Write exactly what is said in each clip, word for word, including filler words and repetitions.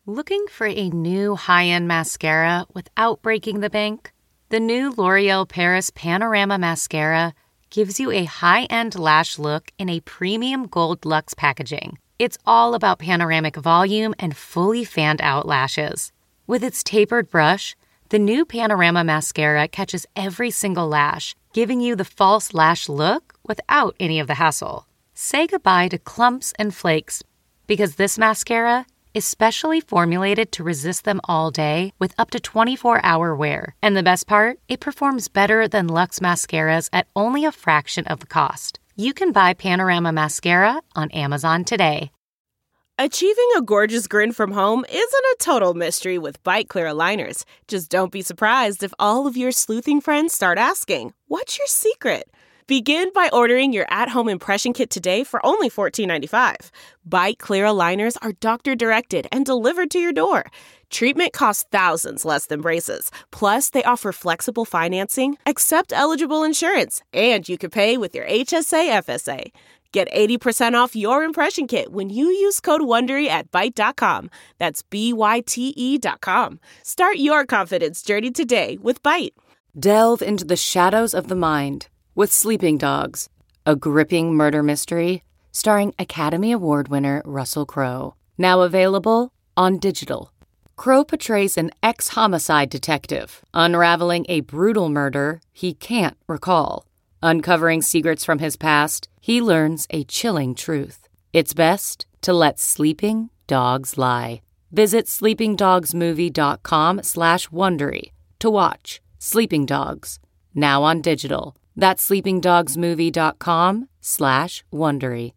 Looking for a new high-end mascara without breaking the bank? The new L'Oreal Paris Panorama Mascara gives you a high-end lash look in a premium gold luxe packaging. It's all about panoramic volume and fully fanned-out lashes. With its tapered brush, the new Panorama Mascara catches every single lash, giving you the false lash look without any of the hassle. Say goodbye to clumps and flakes, because this mascara is specially formulated to resist them all day with up to twenty-four hour wear. And the best part? It performs better than Luxe mascaras at only a fraction of the cost. You can buy Panorama Mascara on Amazon today. Achieving a gorgeous grin from home isn't a total mystery with Byte Clear aligners. Just don't be surprised if all of your sleuthing friends start asking, "What's your secret?" Begin by ordering your at-home impression kit today for only fourteen ninety-five. Byte Clear aligners are doctor-directed and delivered to your door. Treatment costs thousands less than braces. Plus, they offer flexible financing, accept eligible insurance, and you can pay with your H S A F S A. Get eighty percent off your impression kit when you use code WONDERY at Byte dot com. That's B Y T E dot com. Start your confidence journey today with Byte. Delve into the shadows of the mind with Sleeping Dogs, a gripping murder mystery starring Academy Award winner Russell Crowe. Now available on digital. Crowe portrays an ex-homicide detective unraveling a brutal murder he can't recall. Uncovering secrets from his past, he learns a chilling truth. It's best to let sleeping dogs lie. Visit sleepingdogsmovie.com slash Wondery to watch Sleeping Dogs, now on digital. That's sleepingdogsmovie.com slash Wondery.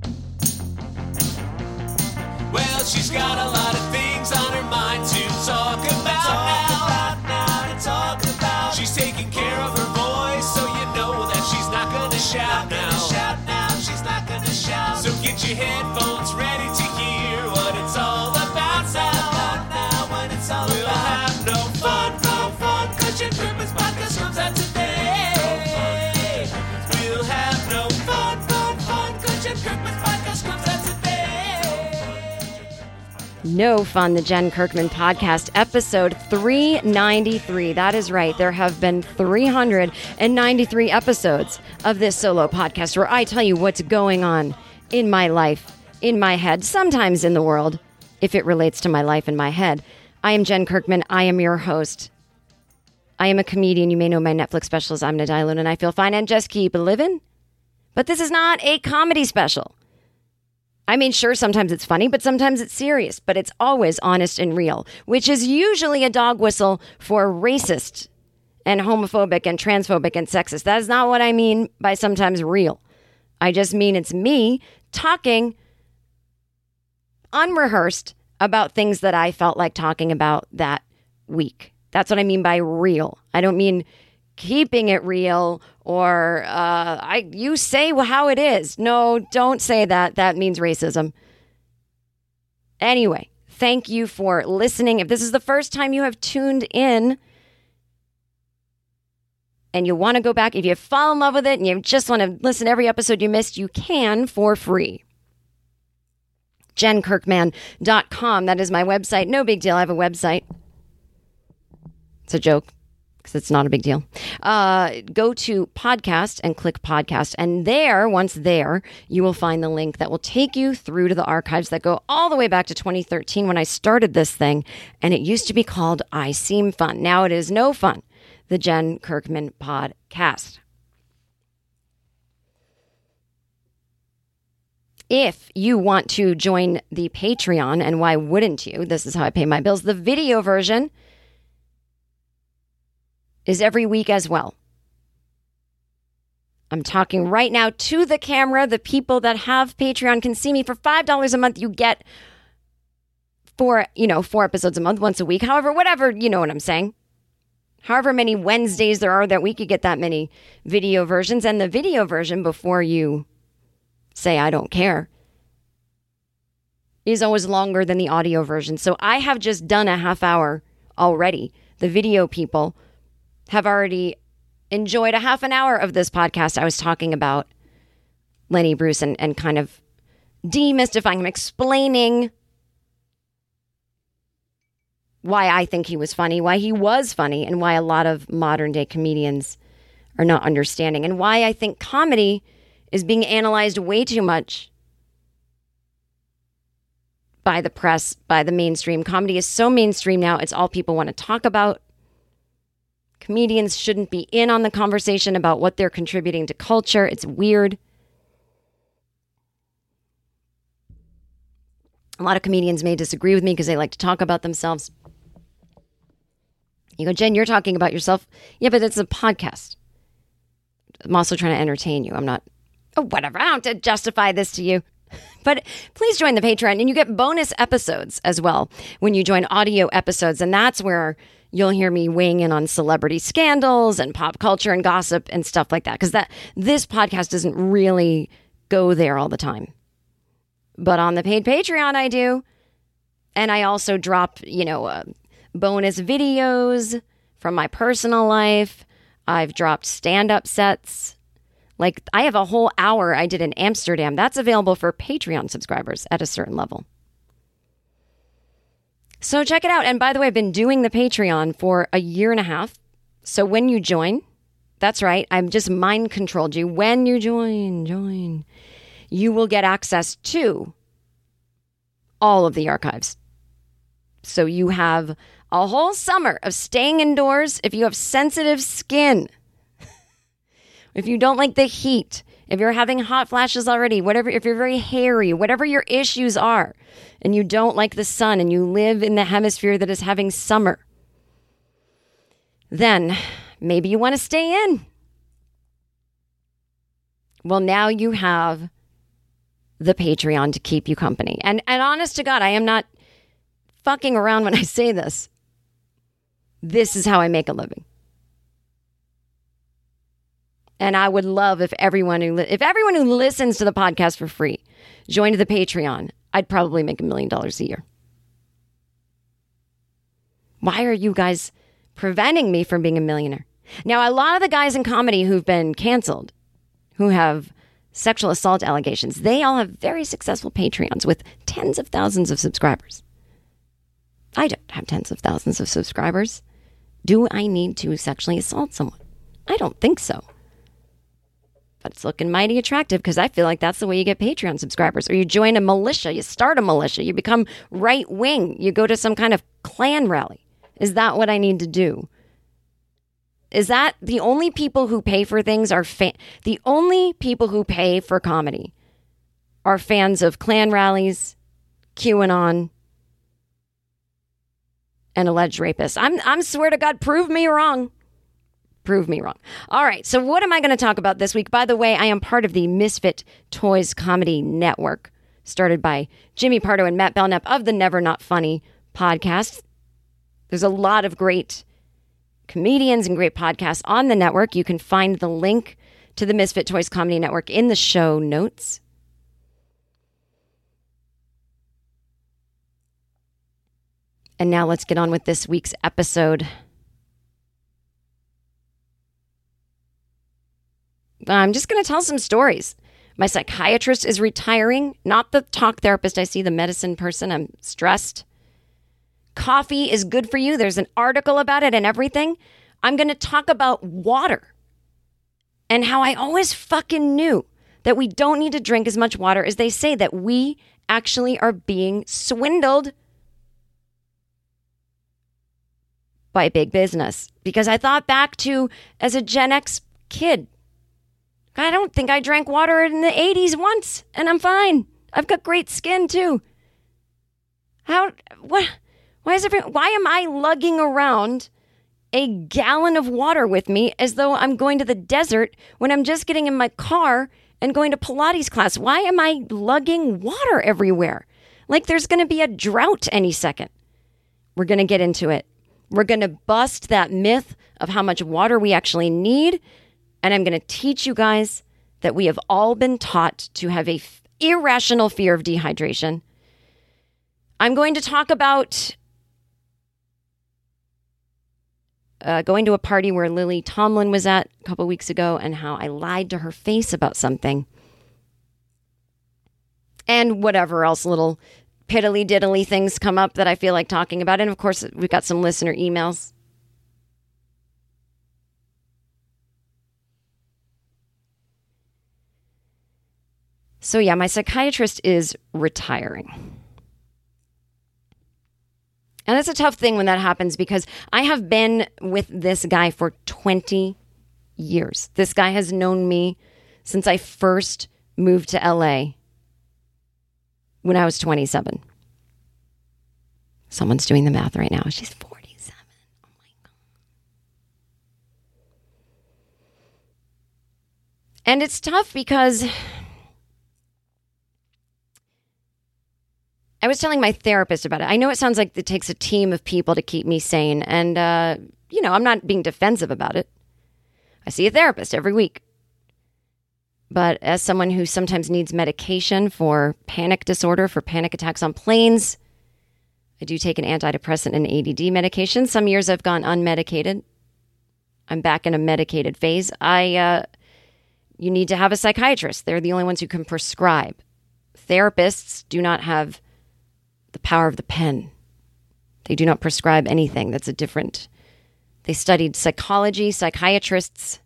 Well, she's got a lot of things on her mind to talk about, talk about now. To talk about. She's taking care of her voice, so you know that she's not gonna shout now. Shout now, she's not gonna shout. So get your headphones ready to hear what it's all about now. Now, when it's all we'll about. Have no fun, no fun, 'cause your Christmas podcast comes out today. We'll have no fun, fun, fun, 'cause your Christmas podcast comes out today. No Fun, the Jen Kirkman Podcast, episode three ninety-three. That is right. There have been three hundred ninety-three episodes of this solo podcast where I tell you what's going on in my life, in my head, sometimes in the world, if it relates to my life in my head. I am Jen Kirkman. I am your host. I am a comedian. You may know my Netflix special is I'm Nadine Luna and I Feel Fine and Just Keep Living. But this is not a comedy special. I mean, sure, sometimes it's funny, but sometimes it's serious, but it's always honest and real, which is usually a dog whistle for racist and homophobic and transphobic and sexist. That is not what I mean by sometimes real. I just mean it's me talking unrehearsed about things that I felt like talking about that week. That's what I mean by real. I don't mean keeping it real or uh, I you say how it is. No, don't say that. That means racism. Anyway, thank you for listening. If this is the first time you have tuned in and you want to go back, if you fall in love with it and you just want to listen to every episode you missed, you can for free. jen kirkman dot com. That is my website. No big deal. I have a website. It's a joke because it's not a big deal. Uh, go to podcast and click podcast. And there, once there, you will find the link that will take you through to the archives that go all the way back to twenty thirteen when I started this thing. And it used to be called I Seem Fun. Now it is No Fun, the Jen Kirkman Podcast. If you want to join the Patreon, and why wouldn't you? This is how I pay my bills. The video version is every week as well. I'm talking right now to the camera. The people that have Patreon can see me for five dollars a month. You get four, you know, four episodes a month, once a week. However, whatever, you know what I'm saying. However many Wednesdays there are that week, you get that many video versions. And the video version, before you say I don't care, is always longer than the audio version. So I have just done a half hour already. The video people have already enjoyed a half an hour of this podcast. I was talking about Lenny Bruce and, and kind of demystifying him, explaining why I think he was funny, why he was funny, and why a lot of modern day comedians are not understanding, and why I think comedy is being analyzed way too much by the press, by the mainstream. Comedy is so mainstream now, it's all people want to talk about. Comedians shouldn't be in on the conversation about what they're contributing to culture. It's weird. A lot of comedians may disagree with me because they like to talk about themselves. You go, Jen, you're talking about yourself. Yeah, but it's a podcast. I'm also trying to entertain you. I'm not, oh, whatever. I don't have to justify this to you. But please join the Patreon, and you get bonus episodes as well when you join audio episodes. And that's where you'll hear me weighing in on celebrity scandals and pop culture and gossip and stuff like that. Because that this podcast doesn't really go there all the time. But on the paid Patreon, I do. And I also drop, you know, uh, bonus videos from my personal life. I've dropped stand-up sets. Like, I have a whole hour I did in Amsterdam. That's available for Patreon subscribers at a certain level. So check it out. And by the way, I've been doing the Patreon for a year and a half. So when you join, that's right, I've just mind controlled you. When you join, join, you will get access to all of the archives. So you have a whole summer of staying indoors if you have sensitive skin. If you don't like the heat, if you're having hot flashes already, whatever, if you're very hairy, whatever your issues are, and you don't like the sun and you live in the hemisphere that is having summer, then maybe you want to stay in. Well, now you have the Patreon to keep you company. And, and honest to God, I am not fucking around when I say this. This is how I make a living. And I would love if everyone who li- if everyone who listens to the podcast for free joined the Patreon, I'd probably make a million dollars a year. Why are you guys preventing me from being a millionaire? Now, a lot of the guys in comedy who've been canceled, who have sexual assault allegations, they all have very successful Patreons with tens of thousands of subscribers. I don't have tens of thousands of subscribers. Do I need to sexually assault someone? I don't think so. But it's looking mighty attractive because I feel like that's the way you get Patreon subscribers. Or you join a militia, you start a militia, you become right wing, you go to some kind of Klan rally. Is that what I need to do? Is that the only people who pay for things are fa- the only people who pay for comedy are fans of Klan rallies, QAnon, and alleged rapists? I'm I'm swear to God, prove me wrong. Prove me wrong. All right, so what am I going to talk about this week? By the way, I am part of the Misfit Toys Comedy Network, started by Jimmy Pardo and Matt Belknap of the Never Not Funny podcast. There's a lot of great comedians and great podcasts on the network. You can find the link to the Misfit Toys Comedy Network in the show notes. And now let's get on with this week's episode. I'm just going to tell some stories. My psychiatrist is retiring, not the talk therapist I see, the medicine person. I'm stressed. Coffee is good for you. There's an article about it and everything. I'm going to talk about water and how I always fucking knew that we don't need to drink as much water as they say, that we actually are being swindled by big business. Because I thought back to as a Gen X kid, I don't think I drank water in the eighties once, and I'm fine. I've got great skin, too. How, what, why is everyone, why am I lugging around a gallon of water with me as though I'm going to the desert when I'm just getting in my car and going to Pilates class? Why am I lugging water everywhere? Like there's going to be a drought any second. We're going to get into it. We're going to bust that myth of how much water we actually need. And I'm going to teach you guys that we have all been taught to have a f- irrational fear of dehydration. I'm going to talk about uh, going to a party where Lily Tomlin was at a couple weeks ago and how I lied to her face about something. And whatever else little piddly diddly things come up that I feel like talking about. And of course, we've got some listener emails. So yeah, my psychiatrist is retiring. And that's a tough thing when that happens because I have been with this guy for twenty years. This guy has known me since I first moved to L A when I was twenty-seven. Someone's doing the math right now. She's forty-seven. Oh my God. And it's tough because I was telling my therapist about it. I know it sounds like it takes a team of people to keep me sane. And, uh, you know, I'm not being defensive about it. I see a therapist every week. But as someone who sometimes needs medication for panic disorder, for panic attacks on planes, I do take an antidepressant and A D D medication. Some years I've gone unmedicated. I'm back in a medicated phase. I, uh, you need to have a psychiatrist. They're the only ones who can prescribe. Therapists do not have the power of the pen. They do not prescribe anything. That's a different. They studied psychology. Psychiatrists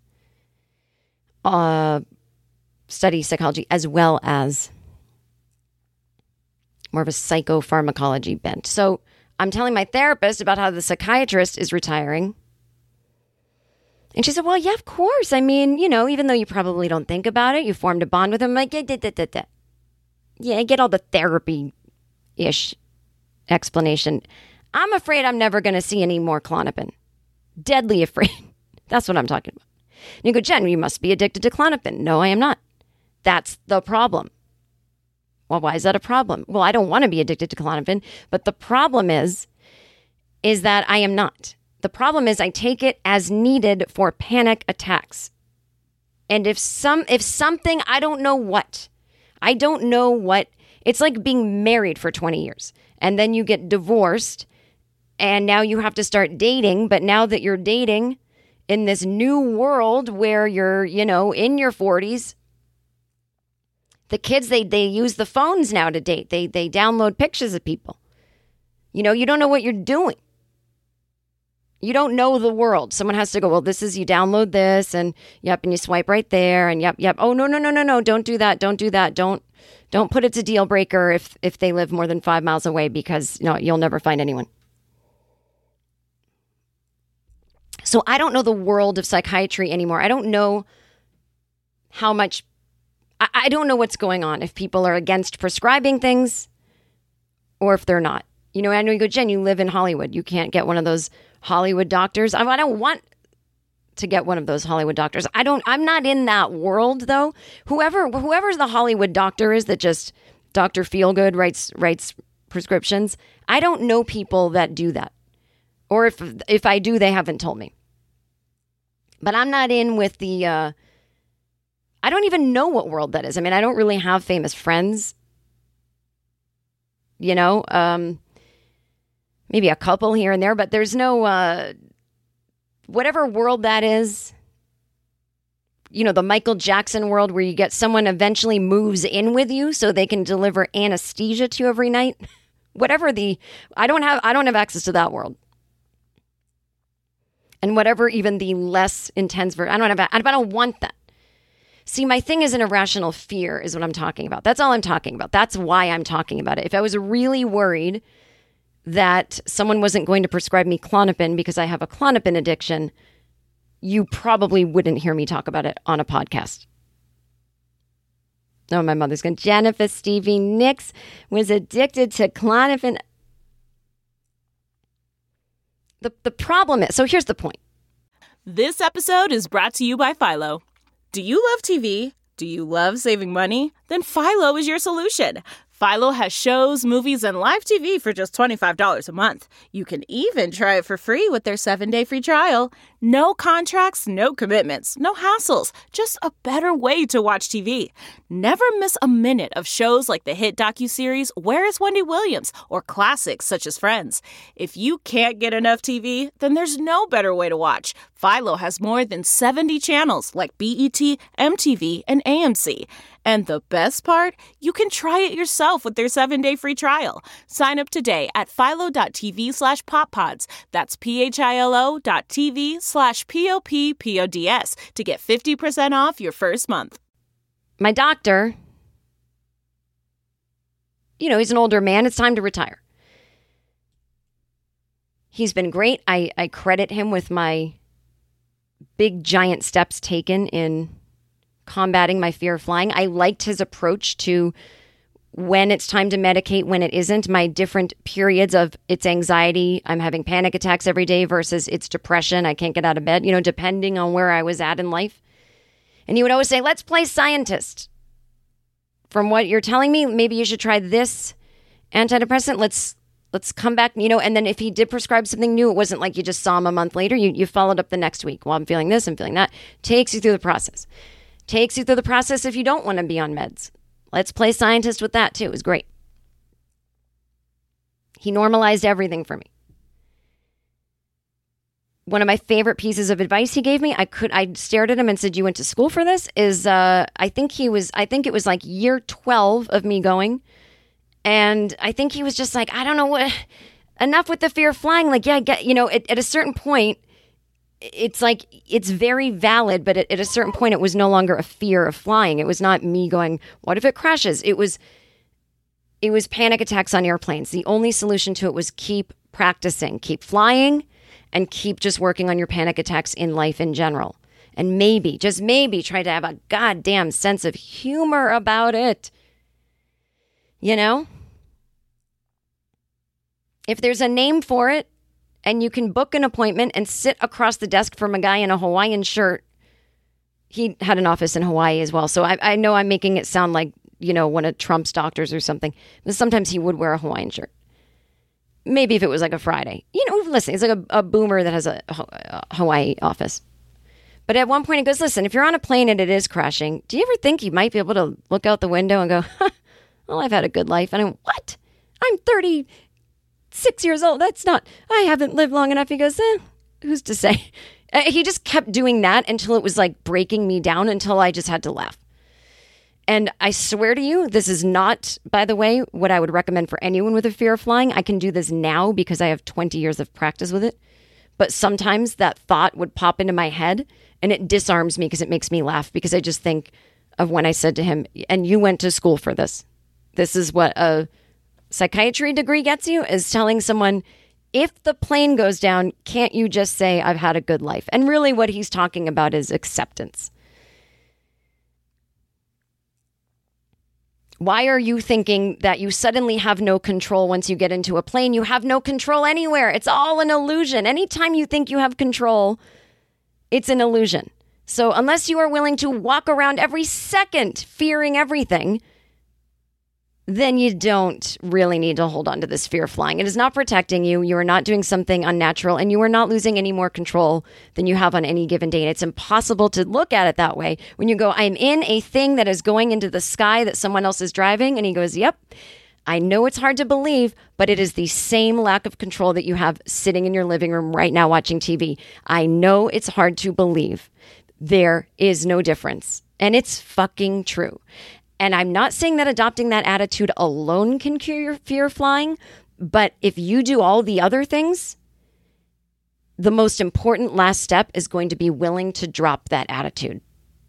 uh, study psychology as well as more of a psychopharmacology bent. So I'm telling my therapist about how the psychiatrist is retiring. And she said, well, yeah, of course. I mean, you know, even though you probably don't think about it, you formed a bond with him. I'm like, yeah, da, da, da, da. Yeah, I get all the therapy-ish explanation. I'm afraid I'm never going to see any more Klonopin. Deadly afraid. That's what I'm talking about. And you go, Jen, you must be addicted to Klonopin. No, I am not. That's the problem. Well, why is that a problem? Well, I don't want to be addicted to Klonopin, but the problem is, is that I am not. The problem is I take it as needed for panic attacks. And if some, if something, I don't know what, I don't know what, it's like being married for twenty years and then you get divorced and now you have to start dating. But now that you're dating in this new world where you're, you know, in your forties, the kids, they they use the phones now to date. They they download pictures of people. You know, you don't know what you're doing. You don't know the world. Someone has to go, well, this is, you download this and yep, and you swipe right there and yep, yep. Oh, no, no, no, no, no. Don't do that. Don't do that. Don't, don't put it to deal breaker if, if they live more than five miles away because, you know, you'll never find anyone. So I don't know the world of psychiatry anymore. I don't know how much, I, I don't know what's going on. If people are against prescribing things or if they're not. You know, I know you go, Jen, you live in Hollywood. You can't get one of those Hollywood doctors. I don't want to get one of those Hollywood doctors. I don't, I'm not in that world though. Whoever, whoever's the Hollywood doctor is that just Doctor Feelgood writes, writes prescriptions. I don't know people that do that. Or if, if I do, they haven't told me. But I'm not in with the, uh, I don't even know what world that is. I mean, I don't really have famous friends. You know, um, maybe a couple here and there, but there's no, uh, whatever world that is, you know, the Michael Jackson world where you get someone eventually moves in with you so they can deliver anesthesia to you every night. Whatever the, I don't have, I don't have access to that world. And whatever even the less intense version, I don't have, I don't want that. See, my thing is an irrational fear is what I'm talking about. That's all I'm talking about. That's why I'm talking about it. If I was really worried that someone wasn't going to prescribe me Klonopin because I have a Klonopin addiction, you probably wouldn't hear me talk about it on a podcast. Oh, my mother's going, Jennifer Stevie Nicks was addicted to Klonopin. The, the problem is, so here's the point. This episode is brought to you by Philo. Do you love T V? Do you love saving money? Then Philo is your solution. Philo has shows, movies, and live T V for just twenty-five dollars a month. You can even try it for free with their seven-day free trial. No contracts, no commitments, no hassles. Just a better way to watch T V. Never miss a minute of shows like the hit docuseries Where is Wendy Williams? Or classics such as Friends. If you can't get enough T V, then there's no better way to watch. Philo has more than seventy channels like B E T, M T V, and A M C. And the best part? You can try it yourself with their seven-day free trial. Sign up today at philo.tv slash poppods. That's P-H-I-L-O dot TV slash P-O-P-P-O-D-S to get fifty percent off your first month. My doctor, you know, he's an older man. It's time to retire. He's been great. I, I credit him with my big, giant steps taken in combating my fear of flying. I liked his approach to when it's time to medicate, when it isn't, my different periods of it's anxiety, I'm having panic attacks every day versus it's depression, I can't get out of bed, you know, depending on where I was at in life. And he would always say, let's play scientist. From what you're telling me, maybe you should try this antidepressant. Let's let's come back, you know, and then if he did prescribe something new, it wasn't like you just saw him a month later. You, you followed up the next week. Well, I'm feeling this, I'm feeling that. Takes you through the process. Takes you through the process if you don't want to be on meds. Let's play scientist with that too. It was great. He normalized everything for me. One of my favorite pieces of advice he gave me, I could, I stared at him and said, you went to school for this? Is, uh, I think he was, I think it was like year twelve of me going. And I think he was just like, I don't know what, enough with the fear of flying. Like, yeah, I get, you know, at, at a certain point, it's like, it's very valid, but at, at a certain point, it was no longer a fear of flying. It was not me going, what if it crashes? It was, it was panic attacks on airplanes. The only solution to it was keep practicing, keep flying, and keep just working on your panic attacks in life in general. And maybe, just maybe, try to have a goddamn sense of humor about it. You know? If there's a name for it, and you can book an appointment and sit across the desk from a guy in a Hawaiian shirt. He had an office in Hawaii as well. So I, I know I'm making it sound like, you know, one of Trump's doctors or something. But sometimes he would wear a Hawaiian shirt. Maybe if it was like a Friday. You know, listen, it's like a, a boomer that has a, a Hawaii office. But at one point he goes, listen, if you're on a plane and it is crashing, do you ever think you might be able to look out the window and go, huh, well, I've had a good life. And I'm, what? I'm thirty-six years old. That's not, I haven't lived long enough. He goes, eh, who's to say? He just kept doing that until it was like breaking me down until I just had to laugh. And I swear to you, this is not, by the way, what I would recommend for anyone with a fear of flying. I can do this now because I have twenty years of practice with it. But sometimes that thought would pop into my head and it disarms me because it makes me laugh because I just think of when I said to him, and you went to school for this. This is what a psychiatry degree gets you, is telling someone, if the plane goes down, can't you just say, I've had a good life? And really what he's talking about is acceptance. Why are you thinking that you suddenly have no control once you get into a plane? You have no control anywhere. It's all an illusion. Anytime you think you have control, it's an illusion. So unless you are willing to walk around every second fearing everything, then you don't really need to hold on to this fear of flying. It is not protecting you. You are not doing something unnatural, and you are not losing any more control than you have on any given day. And it's impossible to look at it that way. When you go, I'm in a thing that is going into the sky that someone else is driving, and he goes, yep, I know it's hard to believe, but it is the same lack of control that you have sitting in your living room right now watching T V. I know it's hard to believe. There is no difference. And it's fucking true. And I'm not saying that adopting that attitude alone can cure your fear of flying, but if you do all the other things, the most important last step is going to be willing to drop that attitude.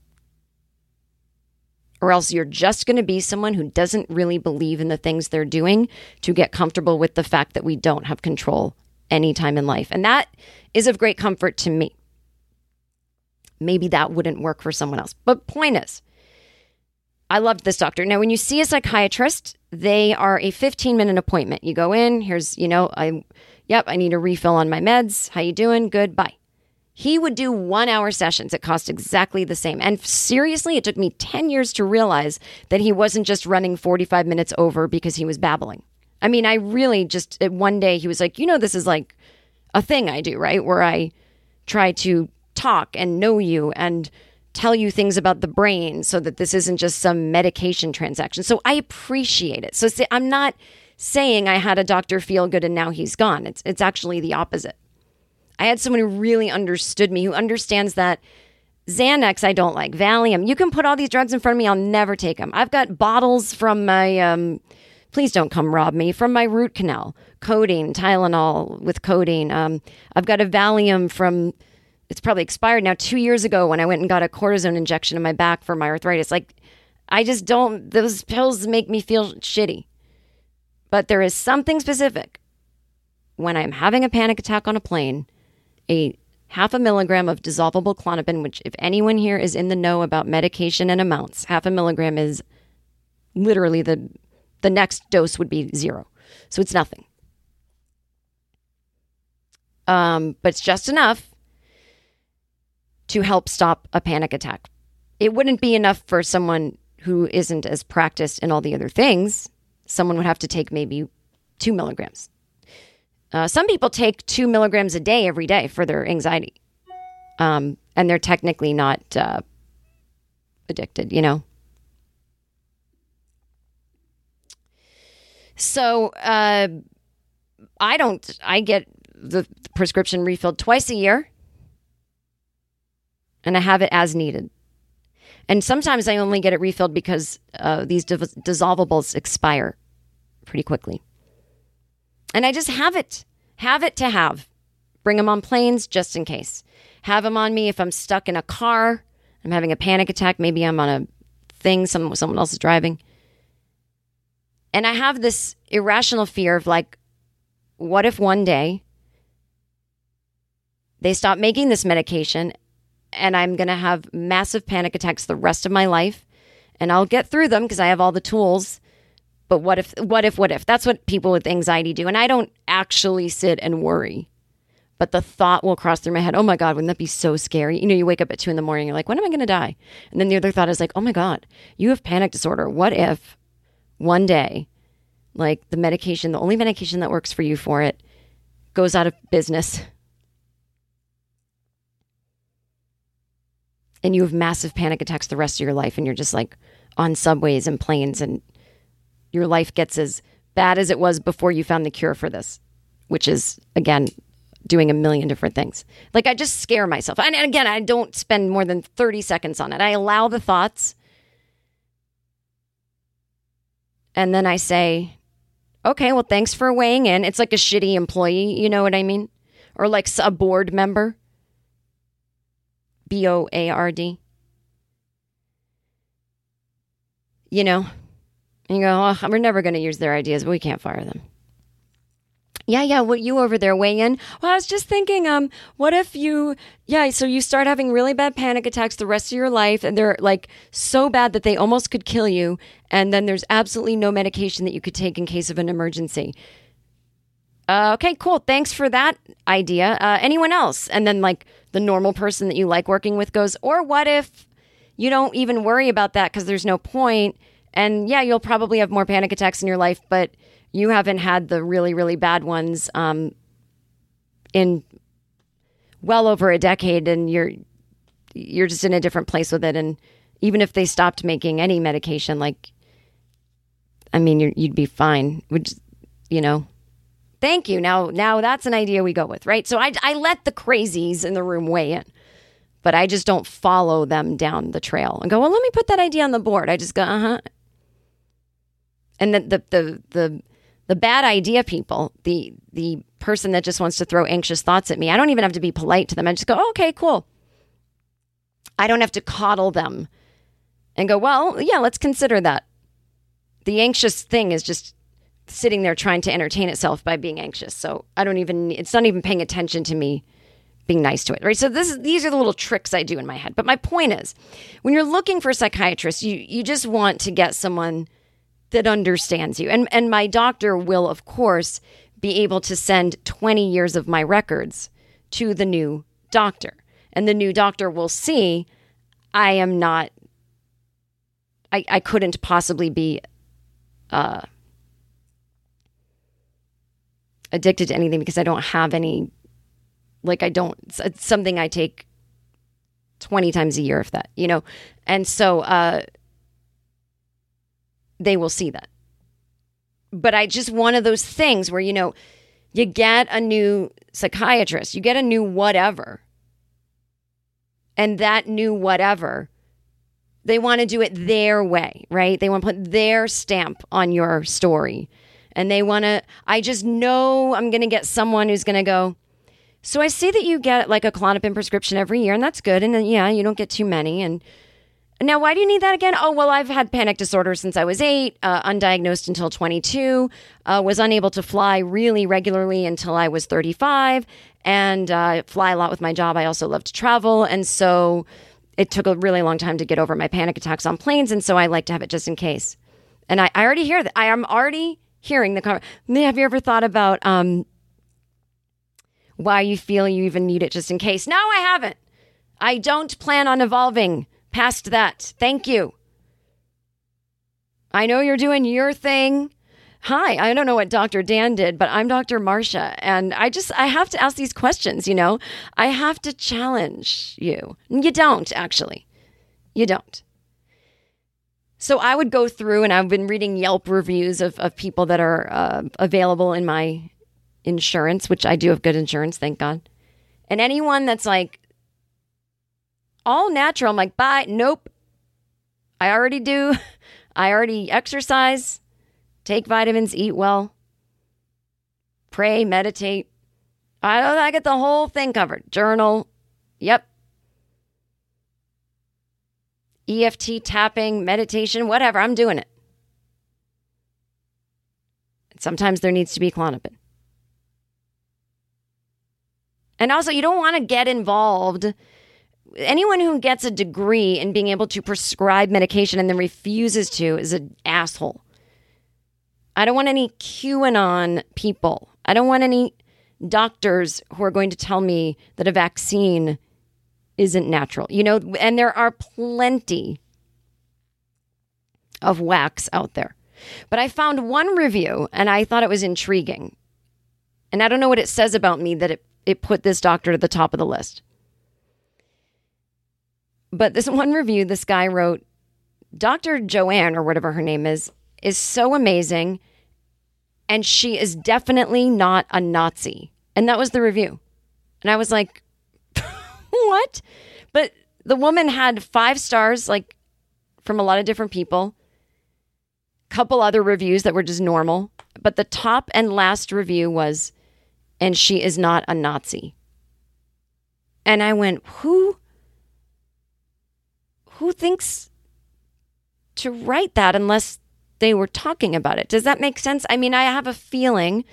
Or else you're just going to be someone who doesn't really believe in the things they're doing to get comfortable with the fact that we don't have control anytime in life. And that is of great comfort to me. Maybe that wouldn't work for someone else. But point is, I loved this doctor. Now, when you see a psychiatrist, they are a fifteen minute appointment. You go in, here's, you know, I, yep, I need a refill on my meds. How you doing? Good, bye. He would do one hour sessions. It cost exactly the same. And seriously, it took me ten years to realize that he wasn't just running forty-five minutes over because he was babbling. I mean, I really just, one day he was like, you know, this is like a thing I do, right? Where I try to talk and know you and tell you things about the brain so that this isn't just some medication transaction. So I appreciate it. So see, I'm not saying I had a doctor feel good and now he's gone. It's it's actually the opposite. I had someone who really understood me, who understands that Xanax, I don't like. Valium. You can put all these drugs in front of me. I'll never take them. I've got bottles from my, um, please don't come rob me, from my root canal. Codeine, Tylenol with codeine. Um, I've got a Valium from, it's probably expired now, two years ago when I went and got a cortisone injection in my back for my arthritis. Like, I just don't, those pills make me feel shitty. But there is something specific. When I'm having a panic attack on a plane, a half a milligram of dissolvable Klonopin, which if anyone here is in the know about medication and amounts, half a milligram is literally the the next dose would be zero. So it's nothing. Um, but it's just enough to help stop a panic attack. It wouldn't be enough for someone who isn't as practiced in all the other things. Someone would have to take maybe two milligrams. Uh, some people take two milligrams a day every day for their anxiety. Um, and they're technically not uh, addicted, you know? So uh, I don't, I get the prescription refilled twice a year. And I have it as needed. And sometimes I only get it refilled because uh, these dis- dissolvables expire pretty quickly. And I just have it. Have it to have. Bring them on planes just in case. Have them on me if I'm stuck in a car. I'm having a panic attack. Maybe I'm on a thing. Some, someone else is driving. And I have this irrational fear of like, what if one day they stop making this medication and I'm going to have massive panic attacks the rest of my life, and I'll get through them because I have all the tools. But what if, what if, what if? That's what people with anxiety do. And I don't actually sit and worry. But the thought will cross through my head, oh my God, wouldn't that be so scary? You know, you wake up at two in the morning, you're like, when am I going to die? And then the other thought is like, oh my God, you have panic disorder. What if one day, like the medication, the only medication that works for you for it, goes out of business? And you have massive panic attacks the rest of your life, and you're just like on subways and planes, and your life gets as bad as it was before you found the cure for this, which is, again, doing a million different things. Like, I just scare myself. And again, I don't spend more than thirty seconds on it. I allow the thoughts, and then I say, okay, well, thanks for weighing in. It's like a shitty employee, you know what I mean? Or like a board member. B O A R D. You know? And you go, oh, we're never going to use their ideas, but we can't fire them. Yeah, yeah, what you over there weighing in? Well, I was just thinking, um, what if you, yeah, so you start having really bad panic attacks the rest of your life, and they're like so bad that they almost could kill you, and then there's absolutely no medication that you could take in case of an emergency. Uh, okay, cool. Thanks for that idea. Uh, anyone else? And then like the normal person that you like working with goes, or what if you don't even worry about that because there's no point, and yeah, you'll probably have more panic attacks in your life, but you haven't had the really, really bad ones um, in well over a decade, and you're you're just in a different place with it. And even if they stopped making any medication, like, I mean, you're, you'd be fine. Would you know? Thank you. Now, now that's an idea we go with, right? So I, I let the crazies in the room weigh in, but I just don't follow them down the trail and go, well, let me put that idea on the board. I just go, uh huh. And the the the the The bad idea people, the the person that just wants to throw anxious thoughts at me, I don't even have to be polite to them. I just go, oh, okay, cool. I don't have to coddle them and go, well, yeah, let's consider that. The anxious thing is just sitting there trying to entertain itself by being anxious. So I don't even, it's not even paying attention to me being nice to it, right? So this is, these are the little tricks I do in my head. But my point is, when you're looking for a psychiatrist, you you just want to get someone that understands you. And and my doctor will, of course, be able to send twenty years of my records to the new doctor. And the new doctor will see I am not, I, I couldn't possibly be uh, addicted to anything because I don't have any, like I don't, it's something I take twenty times a year, if that, you know? And so, uh, they will see that. But I just, one of those things where, you know, you get a new psychiatrist, you get a new whatever, and that new whatever, they want to do it their way, right? They want to put their stamp on your story. And they want to, I just know I'm going to get someone who's going to go, so I see that you get like a Klonopin prescription every year, and that's good. And then, yeah, you don't get too many. And now, why do you need that again? Oh, well, I've had panic disorder since I was eight, uh, undiagnosed until twenty-two, uh, was unable to fly really regularly until I was thirty-five, and uh, fly a lot with my job. I also love to travel. And so it took a really long time to get over my panic attacks on planes. And so I like to have it just in case. And I, I already hear that. I am already hearing the conversation. Have you ever thought about um, why you feel you even need it just in case? No, I haven't. I don't plan on evolving past that. Thank you. I know you're doing your thing. Hi, I don't know what Doctor Dan did, but I'm Doctor Marcia. And I just, I have to ask these questions, you know? I have to challenge you. You don't, actually. You don't. So I would go through, and I've been reading Yelp reviews of, of people that are uh, available in my insurance, which I do have good insurance, thank God. And anyone that's like, all natural, I'm like, bye, nope. I already do. I already exercise, take vitamins, eat well, pray, meditate. I, I get the whole thing covered. Journal, yep. E F T tapping, meditation, whatever, I'm doing it. Sometimes there needs to be Klonopin. And also, you don't want to get involved. Anyone who gets a degree in being able to prescribe medication and then refuses to is an asshole. I don't want any QAnon people. I don't want any doctors who are going to tell me that a vaccine isn't natural. You know, and there are plenty of whacks out there. But I found one review and I thought it was intriguing. And I don't know what it says about me that it, it put this doctor at the top of the list. But this one review, this guy wrote, Doctor Joanne, or whatever her name is, is so amazing, and she is definitely not a Nazi. And that was the review. And I was like, what? But the woman had five stars, like, from a lot of different people. Couple other reviews that were just normal. But the top and last review was, and she is not a Nazi. And I went, who? Who thinks to write that unless they were talking about it? Does that make sense? I mean, I have a feeling,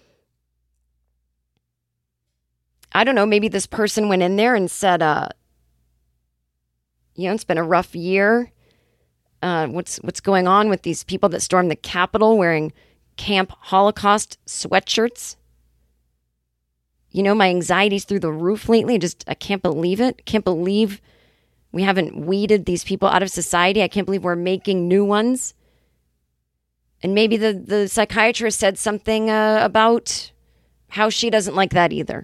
I don't know, maybe this person went in there and said, uh, you know, it's been a rough year. Uh, what's what's going on with these people that stormed the Capitol wearing Camp Holocaust sweatshirts? You know, my anxiety's through the roof lately. Just, I can't believe it. Can't believe we haven't weeded these people out of society. I can't believe we're making new ones. And maybe the, the psychiatrist said something uh, about how she doesn't like that either.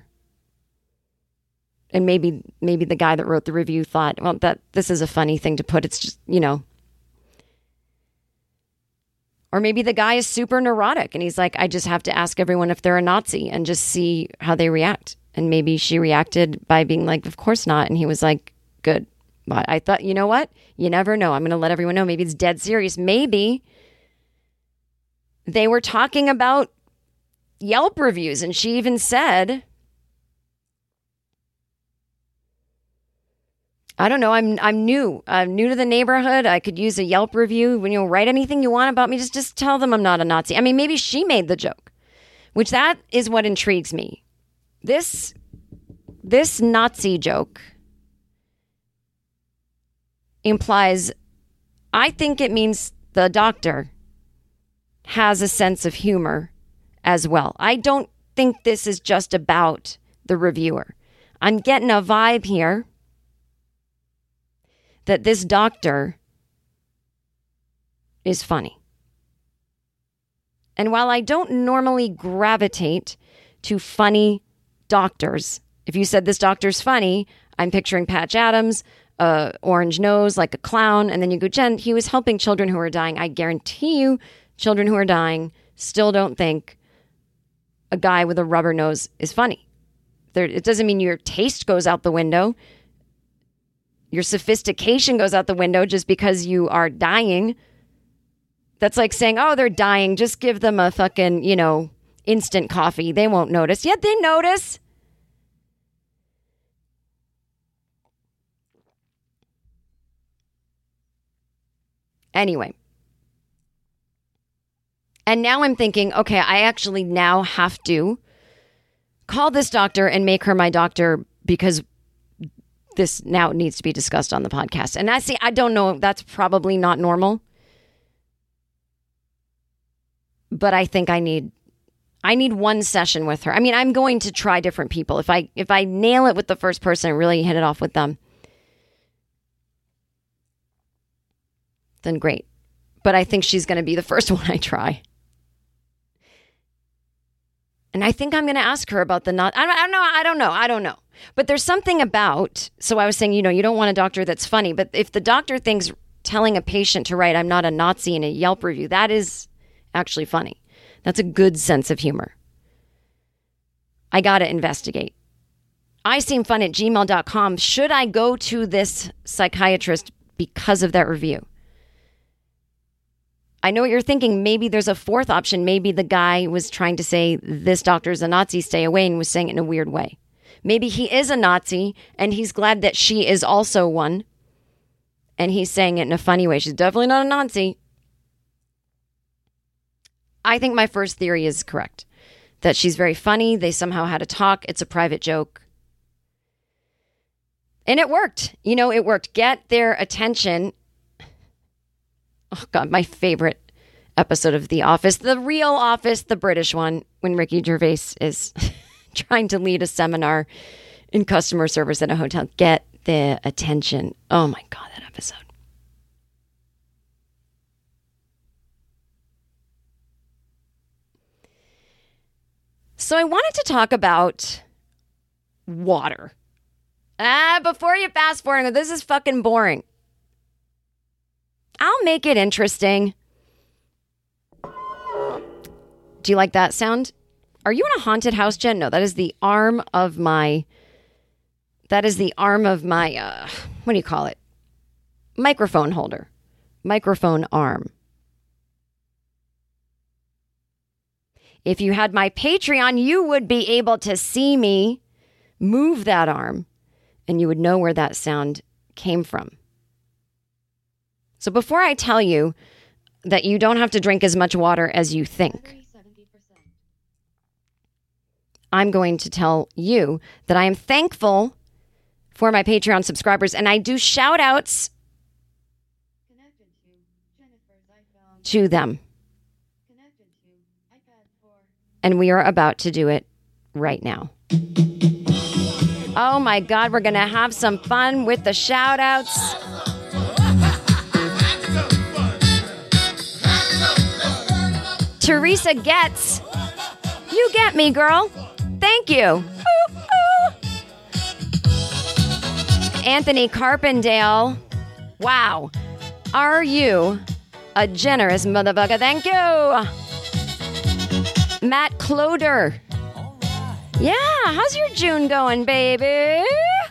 And maybe maybe the guy that wrote the review thought, well, that this is a funny thing to put. It's just, you know. Or maybe the guy is super neurotic and he's like, I just have to ask everyone if they're a Nazi and just see how they react. And maybe she reacted by being like, of course not. And he was like, good. But I thought, you know what? You never know. I'm going to let everyone know. Maybe it's dead serious. Maybe they were talking about Yelp reviews. And she even said, I don't know. I'm I'm new. I'm new to the neighborhood. I could use a Yelp review. When you know, write anything you want about me, just, just tell them I'm not a Nazi. I mean, maybe she made the joke, which that is what intrigues me. This, this Nazi joke implies, I think it means the doctor has a sense of humor as well. I don't think this is just about the reviewer. I'm getting a vibe here that this doctor is funny. And while I don't normally gravitate to funny doctors, if you said this doctor's funny, I'm picturing Patch Adams, uh, orange nose, like a clown, and then you go, Jen, he was helping children who are dying. I guarantee you, children who are dying still don't think a guy with a rubber nose is funny. There, it doesn't mean your taste goes out the window. Your sophistication goes out the window just because you are dying. That's like saying, oh, they're dying. Just give them a fucking, you know, instant coffee. They won't notice. Yet they notice. Anyway. And now I'm thinking, okay, I actually now have to call this doctor and make her my doctor because this now needs to be discussed on the podcast. And I see, I don't know, that's probably not normal. But I think I need, I need one session with her. I mean, I'm going to try different people. If I, if I nail it with the first person and really hit it off with them, then great. But I think she's going to be the first one I try. And I think I'm going to ask her about the not. I don't, I don't know. I don't know. I don't know. But there's something about. So I was saying, you know, you don't want a doctor that's funny. But if the doctor thinks telling a patient to write, I'm not a Nazi in a Yelp review, that is actually funny. That's a good sense of humor. I got to investigate. I seem fun at gmail dot com. Should I go to this psychiatrist because of that review? I know what you're thinking. Maybe there's a fourth option. Maybe the guy was trying to say this doctor is a Nazi, stay away, and was saying it in a weird way. Maybe he is a Nazi and he's glad that she is also one. And he's saying it in a funny way. She's definitely not a Nazi. I think my first theory is correct. That she's very funny. They somehow had a talk. It's a private joke. And it worked. You know, it worked. Get their attention. Oh, God, my favorite episode of The Office. The real Office, the British one, when Ricky Gervais is trying to lead a seminar in customer service at a hotel. Get the attention. Oh, my God, that episode. So I wanted to talk about water. Ah, before you fast forward, this is fucking boring. I'll make it interesting. Do you like that sound? Are you in a haunted house, Jen? No, that is the arm of my, that is the arm of my, uh, what do you call it? Microphone holder. Microphone arm. If you had my Patreon, you would be able to see me move that arm and you would know where that sound came from. So before I tell you that you don't have to drink as much water as you think, I'm going to tell you that I am thankful for my Patreon subscribers, and I do shout outs to them. And we are about to do it right now. Oh my God, we're going to have some fun with the shout outs. Teresa Getz. You get me, girl. Thank you. Ooh, ooh. Anthony Carpendale. Wow. Are you a generous motherfucker? Thank you. Matt Cloder. Yeah, how's your June going, baby?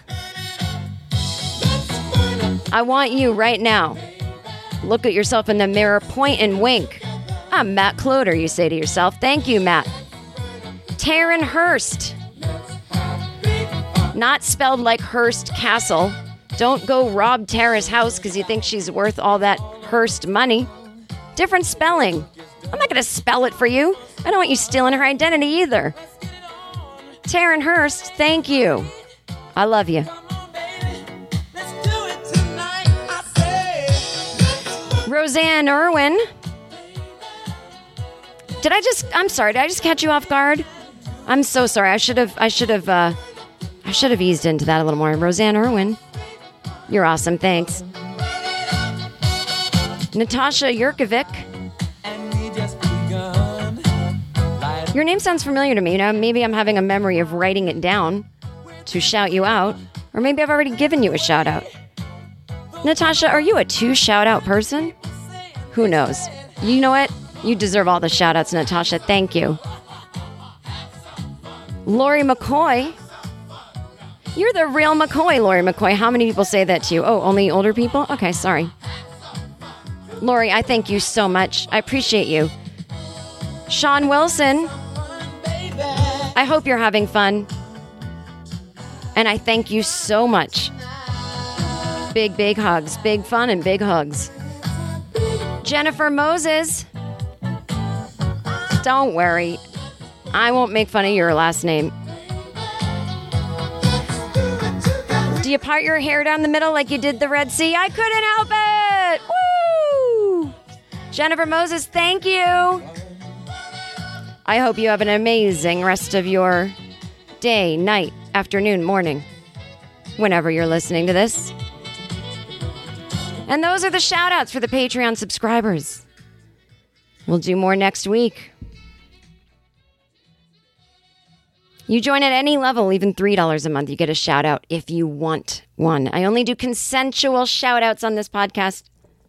I want you right now. Look at yourself in the mirror, point and wink. I'm Matt Cloder, you say to yourself. Thank you, Matt. Taryn Hurst. Not spelled like Hearst Castle. Don't go rob Tara's house because you think she's worth all that Hearst money. Different spelling. I'm not going to spell it for you. I don't want you stealing her identity either. Taryn Hurst, thank you. I love you. Roseanne Irwin. Did I just, I'm sorry, did I just catch you off guard? I'm so sorry. I should have, I should have, uh, I should have eased into that a little more. Roseanne Irwin, you're awesome. Thanks. Natasha Yurkovic. Your name sounds familiar to me. You know, maybe I'm having a memory of writing it down to shout you out, or maybe I've already given you a shout out. Natasha, are you a two shout out person? Who knows? You know what? You deserve all the shout outs, Natasha. Thank you. Lori McCoy. You're the real McCoy, Lori McCoy. How many people say that to you? Oh, only older people? Okay, sorry. Lori, I thank you so much. I appreciate you. Sean Wilson, I hope you're having fun. And I thank you so much. Big, big hugs. Big fun and big hugs. Jennifer Moses. Don't worry. I won't make fun of your last name. Do you part your hair down the middle like you did the Red Sea? I couldn't help it. Woo! Jennifer Moses, thank you. I hope you have an amazing rest of your day, night, afternoon, morning, whenever you're listening to this. And those are the shout outs for the Patreon subscribers. We'll do more next week. You join at any level, even three dollars a month, you get a shout out if you want one. I only do consensual shout outs on this podcast.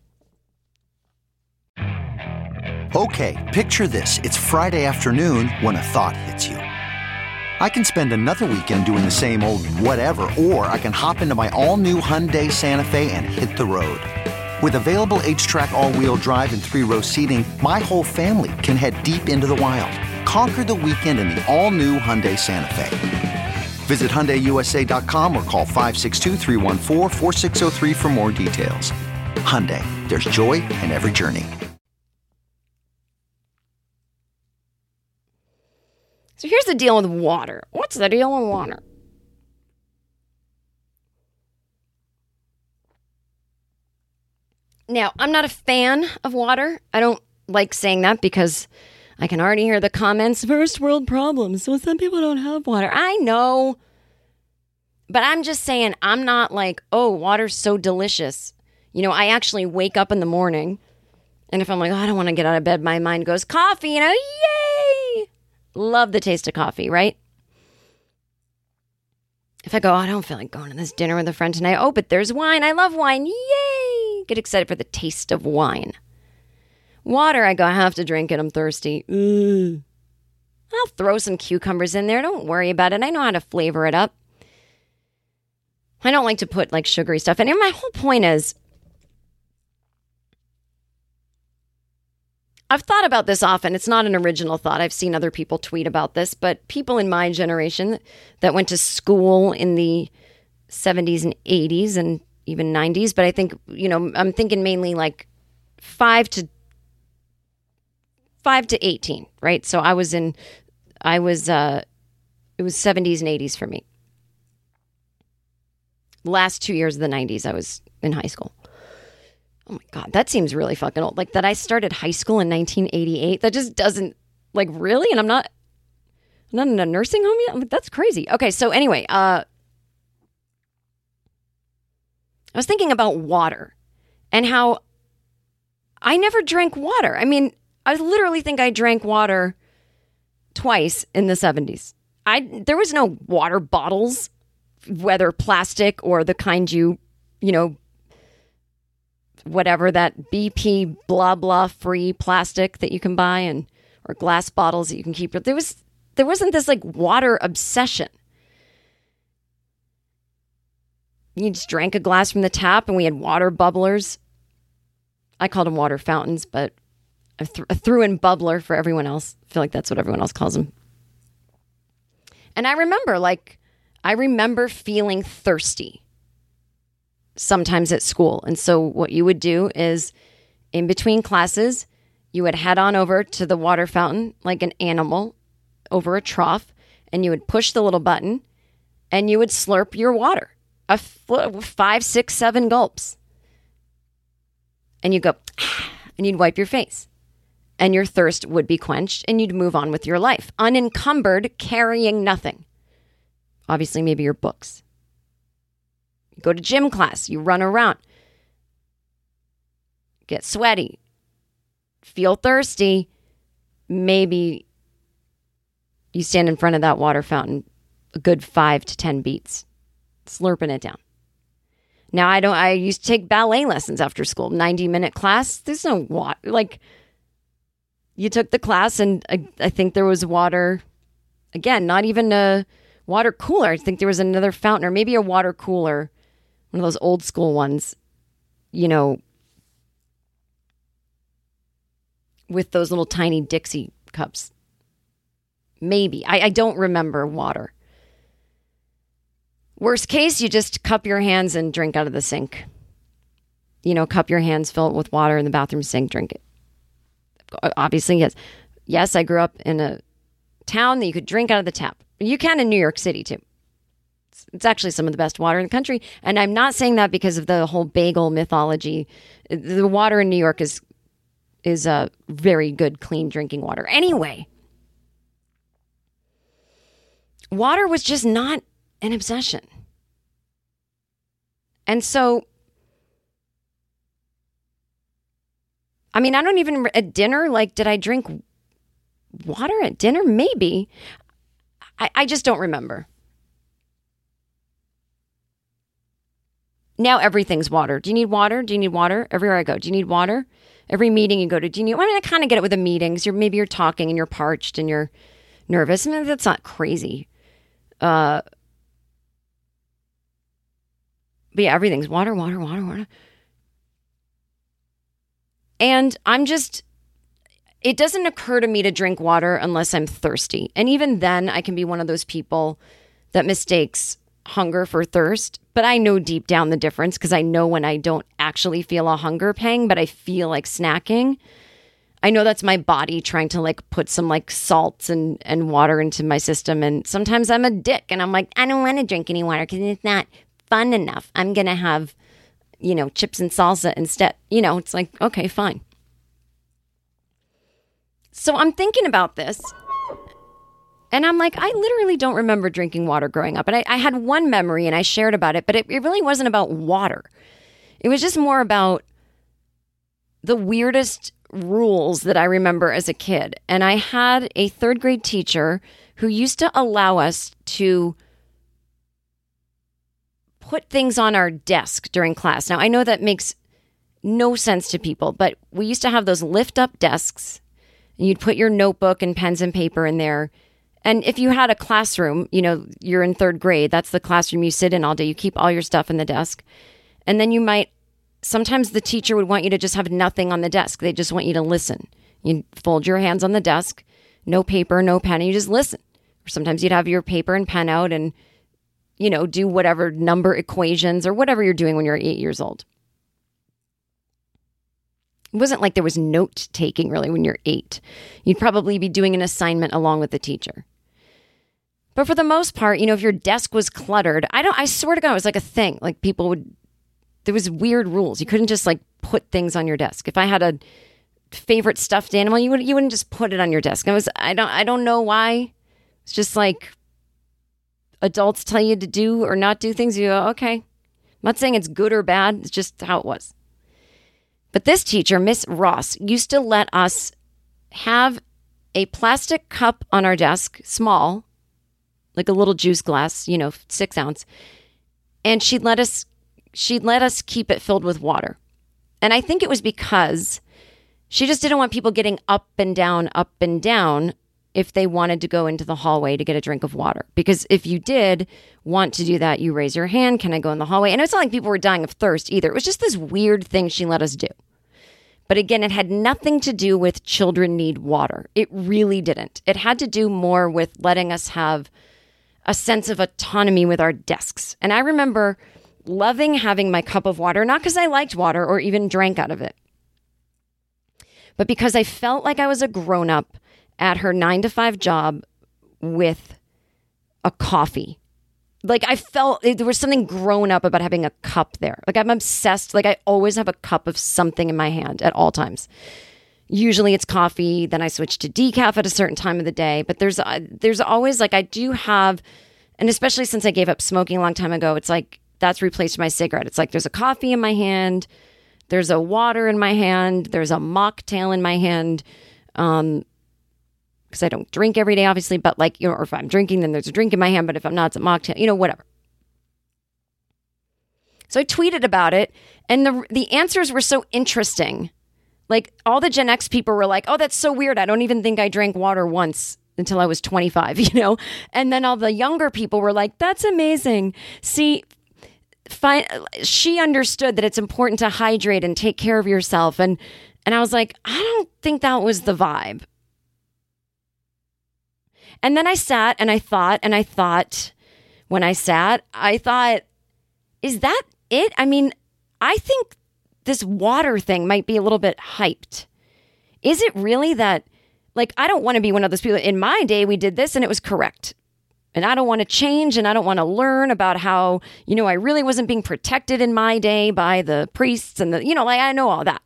Okay, picture this. It's Friday afternoon when a thought hits you. I can spend another weekend doing the same old whatever, or I can hop into my all-new Hyundai Santa Fe and hit the road. With available H-Track all-wheel drive and three-row seating, my whole family can head deep into the wild. Conquer the weekend in the all-new Hyundai Santa Fe. Visit Hyundai U S A dot com or call five six two, three one four, four six zero three for more details. Hyundai, there's joy in every journey. So here's the deal with water. What's the deal with water? Now, I'm not a fan of water. I don't like saying that because I can already hear the comments, first world problems, so some people don't have water. I know. But I'm just saying, I'm not like, oh, water's so delicious. You know, I actually wake up in the morning, and if I'm like, oh, I don't want to get out of bed, my mind goes, coffee, you know, yay! Love the taste of coffee, right? If I go, oh, I don't feel like going to this dinner with a friend tonight. Oh, but there's wine. I love wine. Yay! Get excited for the taste of wine. Water, I go, I have to drink it. I'm thirsty. Ugh. I'll throw some cucumbers in there. Don't worry about it. I know how to flavor it up. I don't like to put like sugary stuff in. And my whole point is, I've thought about this often. It's not an original thought. I've seen other people tweet about this, but people in my generation that went to school in the seventies and eighties and even nineties, but I think, you know, I'm thinking mainly like five to five to eighteen, right? So I was in, I was, uh, it was seventies and eighties for me. Last two years of the nineties, I was in high school. Oh my God, that seems really fucking old. Like that I started high school in nineteen eighty-eight. That just doesn't, like, really? And I'm not, I'm not in a nursing home yet? Like, that's crazy. Okay, so anyway, uh, I was thinking about water and how I never drank water. I mean, I literally think I drank water twice in the seventies. I there was no water bottles, whether plastic or the kind you, you know, whatever that B P blah blah free plastic that you can buy, and or glass bottles that you can keep. There was there wasn't this like water obsession. You just drank a glass from the tap, and we had water bubblers. I called them water fountains, but I, th- I threw in bubbler for everyone else. I feel like that's what everyone else calls them. And I remember, like, I remember feeling thirsty sometimes at school. And so what you would do is in between classes, you would head on over to the water fountain like an animal over a trough, and you would push the little button and you would slurp your water. A f- five, six, seven gulps. And you go, and you'd wipe your face. And your thirst would be quenched, and you'd move on with your life, unencumbered, carrying nothing. Obviously, maybe your books. You go to gym class, you run around, get sweaty, feel thirsty. Maybe you stand in front of that water fountain a good five to ten beats, slurping it down. Now, I don't, I used to take ballet lessons after school, ninety minute class. There's no water. Like, you took the class, and I, I think there was water, again, not even a, water cooler. I think there was another fountain or maybe a water cooler, one of those old school ones, you know, with those little tiny Dixie cups. Maybe. I, I don't remember water. Worst case, you just cup your hands and drink out of the sink. You know, cup your hands, fill it with water in the bathroom sink, drink it. Obviously, yes. Yes, I grew up in a town that you could drink out of the tap. You can in New York City, too. It's, it's actually some of the best water in the country. And I'm not saying that because of the whole bagel mythology. The water in New York is is a very good, clean drinking water. Anyway, water was just not an obsession. And so, I mean, I don't even, at dinner, like, did I drink water at dinner? Maybe. I, I just don't remember. Now everything's water. Do you need water? Do you need water? Everywhere I go, do you need water? Every meeting you go to, do you need, I mean, I kind of get it with the meetings. You're, maybe you're talking and you're parched and you're nervous. I mean, that's not crazy. Uh, but yeah, everything's water, water, water, water. And I'm just, it doesn't occur to me to drink water unless I'm thirsty. And even then, I can be one of those people that mistakes hunger for thirst. But I know deep down the difference because I know when I don't actually feel a hunger pang, but I feel like snacking. I know that's my body trying to like put some like salts and, and water into my system. And sometimes I'm a dick and I'm like, I don't want to drink any water because it's not fun enough. I'm going to have, you know, chips and salsa instead. You know, it's like, okay, fine. So I'm thinking about this. And I'm like, I literally don't remember drinking water growing up. And I, I had one memory and I shared about it, but it, it really wasn't about water. It was just more about the weirdest rules that I remember as a kid. And I had a third grade teacher who used to allow us to put things on our desk during class. Now, I know that makes no sense to people, but we used to have those lift up desks and you'd put your notebook and pens and paper in there. And if you had a classroom, you know, you're in third grade, that's the classroom you sit in all day. You keep all your stuff in the desk. And then you might, sometimes the teacher would want you to just have nothing on the desk. They just want you to listen. You fold your hands on the desk, no paper, no pen, and you just listen. Or sometimes you'd have your paper and pen out and, you know, do whatever number equations or whatever you're doing when you're eight years old. It wasn't like there was note taking really when you're eight. You'd probably be doing an assignment along with the teacher. But for the most part, you know, if your desk was cluttered, I don't, I swear to God, it was like a thing. Like people would, there was weird rules. You couldn't just like put things on your desk. If I had a favorite stuffed animal, you would, you wouldn't just put it on your desk. I was, I don't, I don't know why. It's just like adults tell you to do or not do things. You go, okay. I'm not saying it's good or bad. It's just how it was. But this teacher, Miss Ross, used to let us have a plastic cup on our desk, small, like a little juice glass, you know, six ounce. And she'd let us, she'd let us keep it filled with water. And I think it was because she just didn't want people getting up and down, up and down if they wanted to go into the hallway to get a drink of water. Because if you did want to do that, you raise your hand. Can I go in the hallway? And it's not like people were dying of thirst either. It was just this weird thing she let us do. But again, it had nothing to do with children need water. It really didn't. It had to do more with letting us have a sense of autonomy with our desks. And I remember loving having my cup of water, not because I liked water or even drank out of it, but because I felt like I was a grown-up at her nine to five job with a coffee. Like I felt there was something grown up about having a cup there. Like I'm obsessed. Like I always have a cup of something in my hand at all times. Usually it's coffee. Then I switch to decaf at a certain time of the day. But there's uh, there's always like I do have, and especially since I gave up smoking a long time ago, it's like that's replaced my cigarette. It's like there's a coffee in my hand. There's a water in my hand. There's a mocktail in my hand. Um, because I don't drink every day, obviously, but like, you know, or if I'm drinking, then there's a drink in my hand, but if I'm not, it's a mocktail, you know, whatever. So I tweeted about it, and the the answers were so interesting. Like, all the Gen X people were like, oh, that's so weird. I don't even think I drank water once until I was twenty-five, you know? And then all the younger people were like, that's amazing. See, fi- she understood that it's important to hydrate and take care of yourself. And, and I was like, I don't think that was the vibe. And then I sat and I thought, and I thought, when I sat, I thought, is that it? I mean, I think this water thing might be a little bit hyped. Is it really that, like, I don't want to be one of those people. In my day, we did this and it was correct. And I don't want to change and I don't want to learn about how, you know, I really wasn't being protected in my day by the priests and the, you know, like I know all that.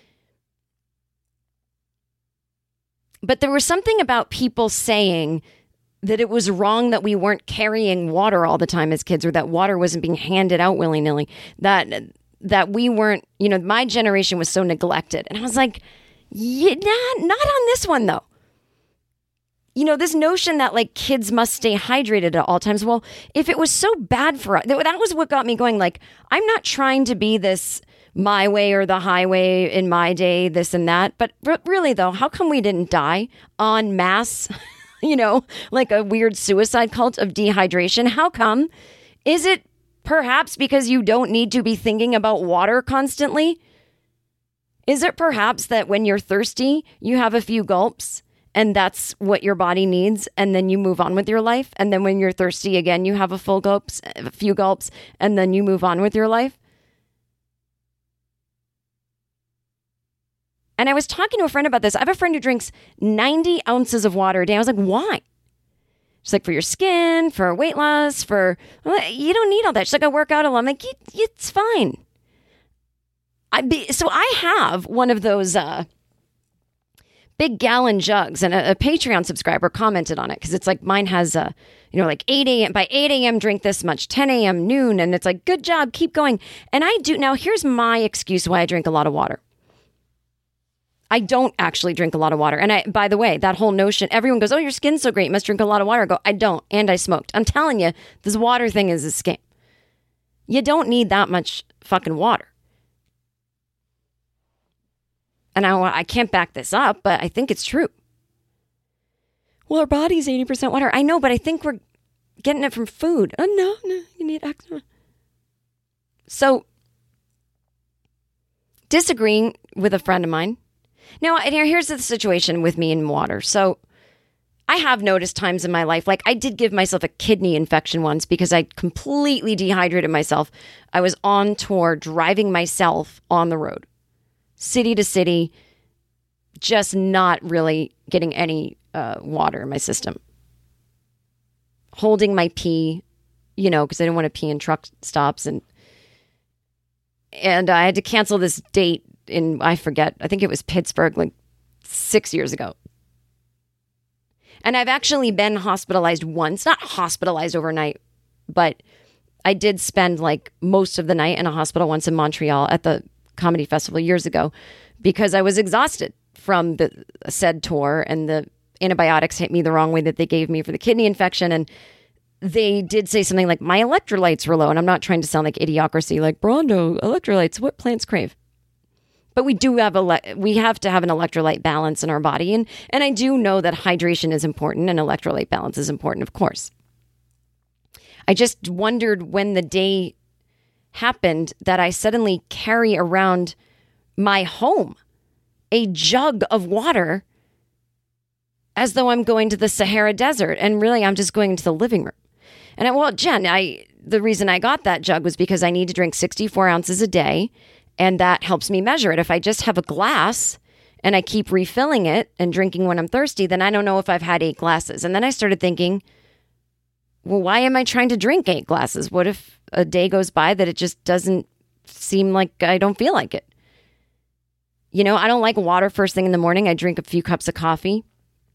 But there was something about people saying that it was wrong that we weren't carrying water all the time as kids, or that water wasn't being handed out willy-nilly, that that we weren't, you know, my generation was so neglected. And I was like, yeah, nah, not on this one, though. You know, this notion that, like, kids must stay hydrated at all times. Well, if it was so bad for us, that was what got me going. Like, I'm not trying to be this my way or the highway in my day, this and that. But r- really, though, how come we didn't die en masse? You know, like a weird suicide cult of dehydration. How come? Is it perhaps because you don't need to be thinking about water constantly? Is it perhaps that when you're thirsty, you have a few gulps and that's what your body needs, and then you move on with your life? And then when you're thirsty again, you have a full gulps, a few gulps, and then you move on with your life? And I was talking to a friend about this. I have a friend who drinks ninety ounces of water a day. I was like, why? She's like, for your skin, for weight loss, for, well, you don't need all that. She's like, I work out a lot. I'm like, it's fine. I be, so I have one of those uh, big gallon jugs, and a, a Patreon subscriber commented on it because it's like mine has, uh, you know, like eight a.m. By eight a.m. drink this much, ten a.m. noon. And it's like, good job, keep going. And I do. Now, here's my excuse why I drink a lot of water. I don't actually drink a lot of water. And I, by the way, that whole notion, everyone goes, oh, your skin's so great, you must drink a lot of water. I go, I don't. And I smoked. I'm telling you, this water thing is a scam. You don't need that much fucking water. And I, I can't back this up, but I think it's true. Well, our body's eighty percent water. I know, but I think we're getting it from food. Oh, no, no, you need extra. So, disagreeing with a friend of mine. Now, here's the situation with me and water. So, I have noticed times in my life, like I did give myself a kidney infection once because I completely dehydrated myself. I was on tour driving myself on the road, city to city, just not really getting any uh, water in my system. Holding my pee, you know, because I didn't want to pee in truck stops. And, and I had to cancel this date in, I forget, I think it was Pittsburgh, like six years ago. And I've actually been hospitalized once, not hospitalized overnight, but I did spend like most of the night in a hospital once in Montreal at the comedy festival years ago because I was exhausted from the said tour, and the antibiotics hit me the wrong way that they gave me for the kidney infection. And they did say something like my electrolytes were low. And I'm not trying to sound like idiocracy, like Brondo, electrolytes, what plants crave? But we do have a we have to have an electrolyte balance in our body. And, and I do know that hydration is important and electrolyte balance is important, of course. I just wondered when the day happened that I suddenly carry around my home a jug of water as though I'm going to the Sahara Desert. And really, I'm just going to the living room. And I, well, Jen, I the reason I got that jug was because I need to drink sixty-four ounces a day. And that helps me measure it. If I just have a glass and I keep refilling it and drinking when I'm thirsty, then I don't know if I've had eight glasses. And then I started thinking, well, why am I trying to drink eight glasses? What if a day goes by that it just doesn't seem like I don't feel like it? You know, I don't like water first thing in the morning. I drink a few cups of coffee.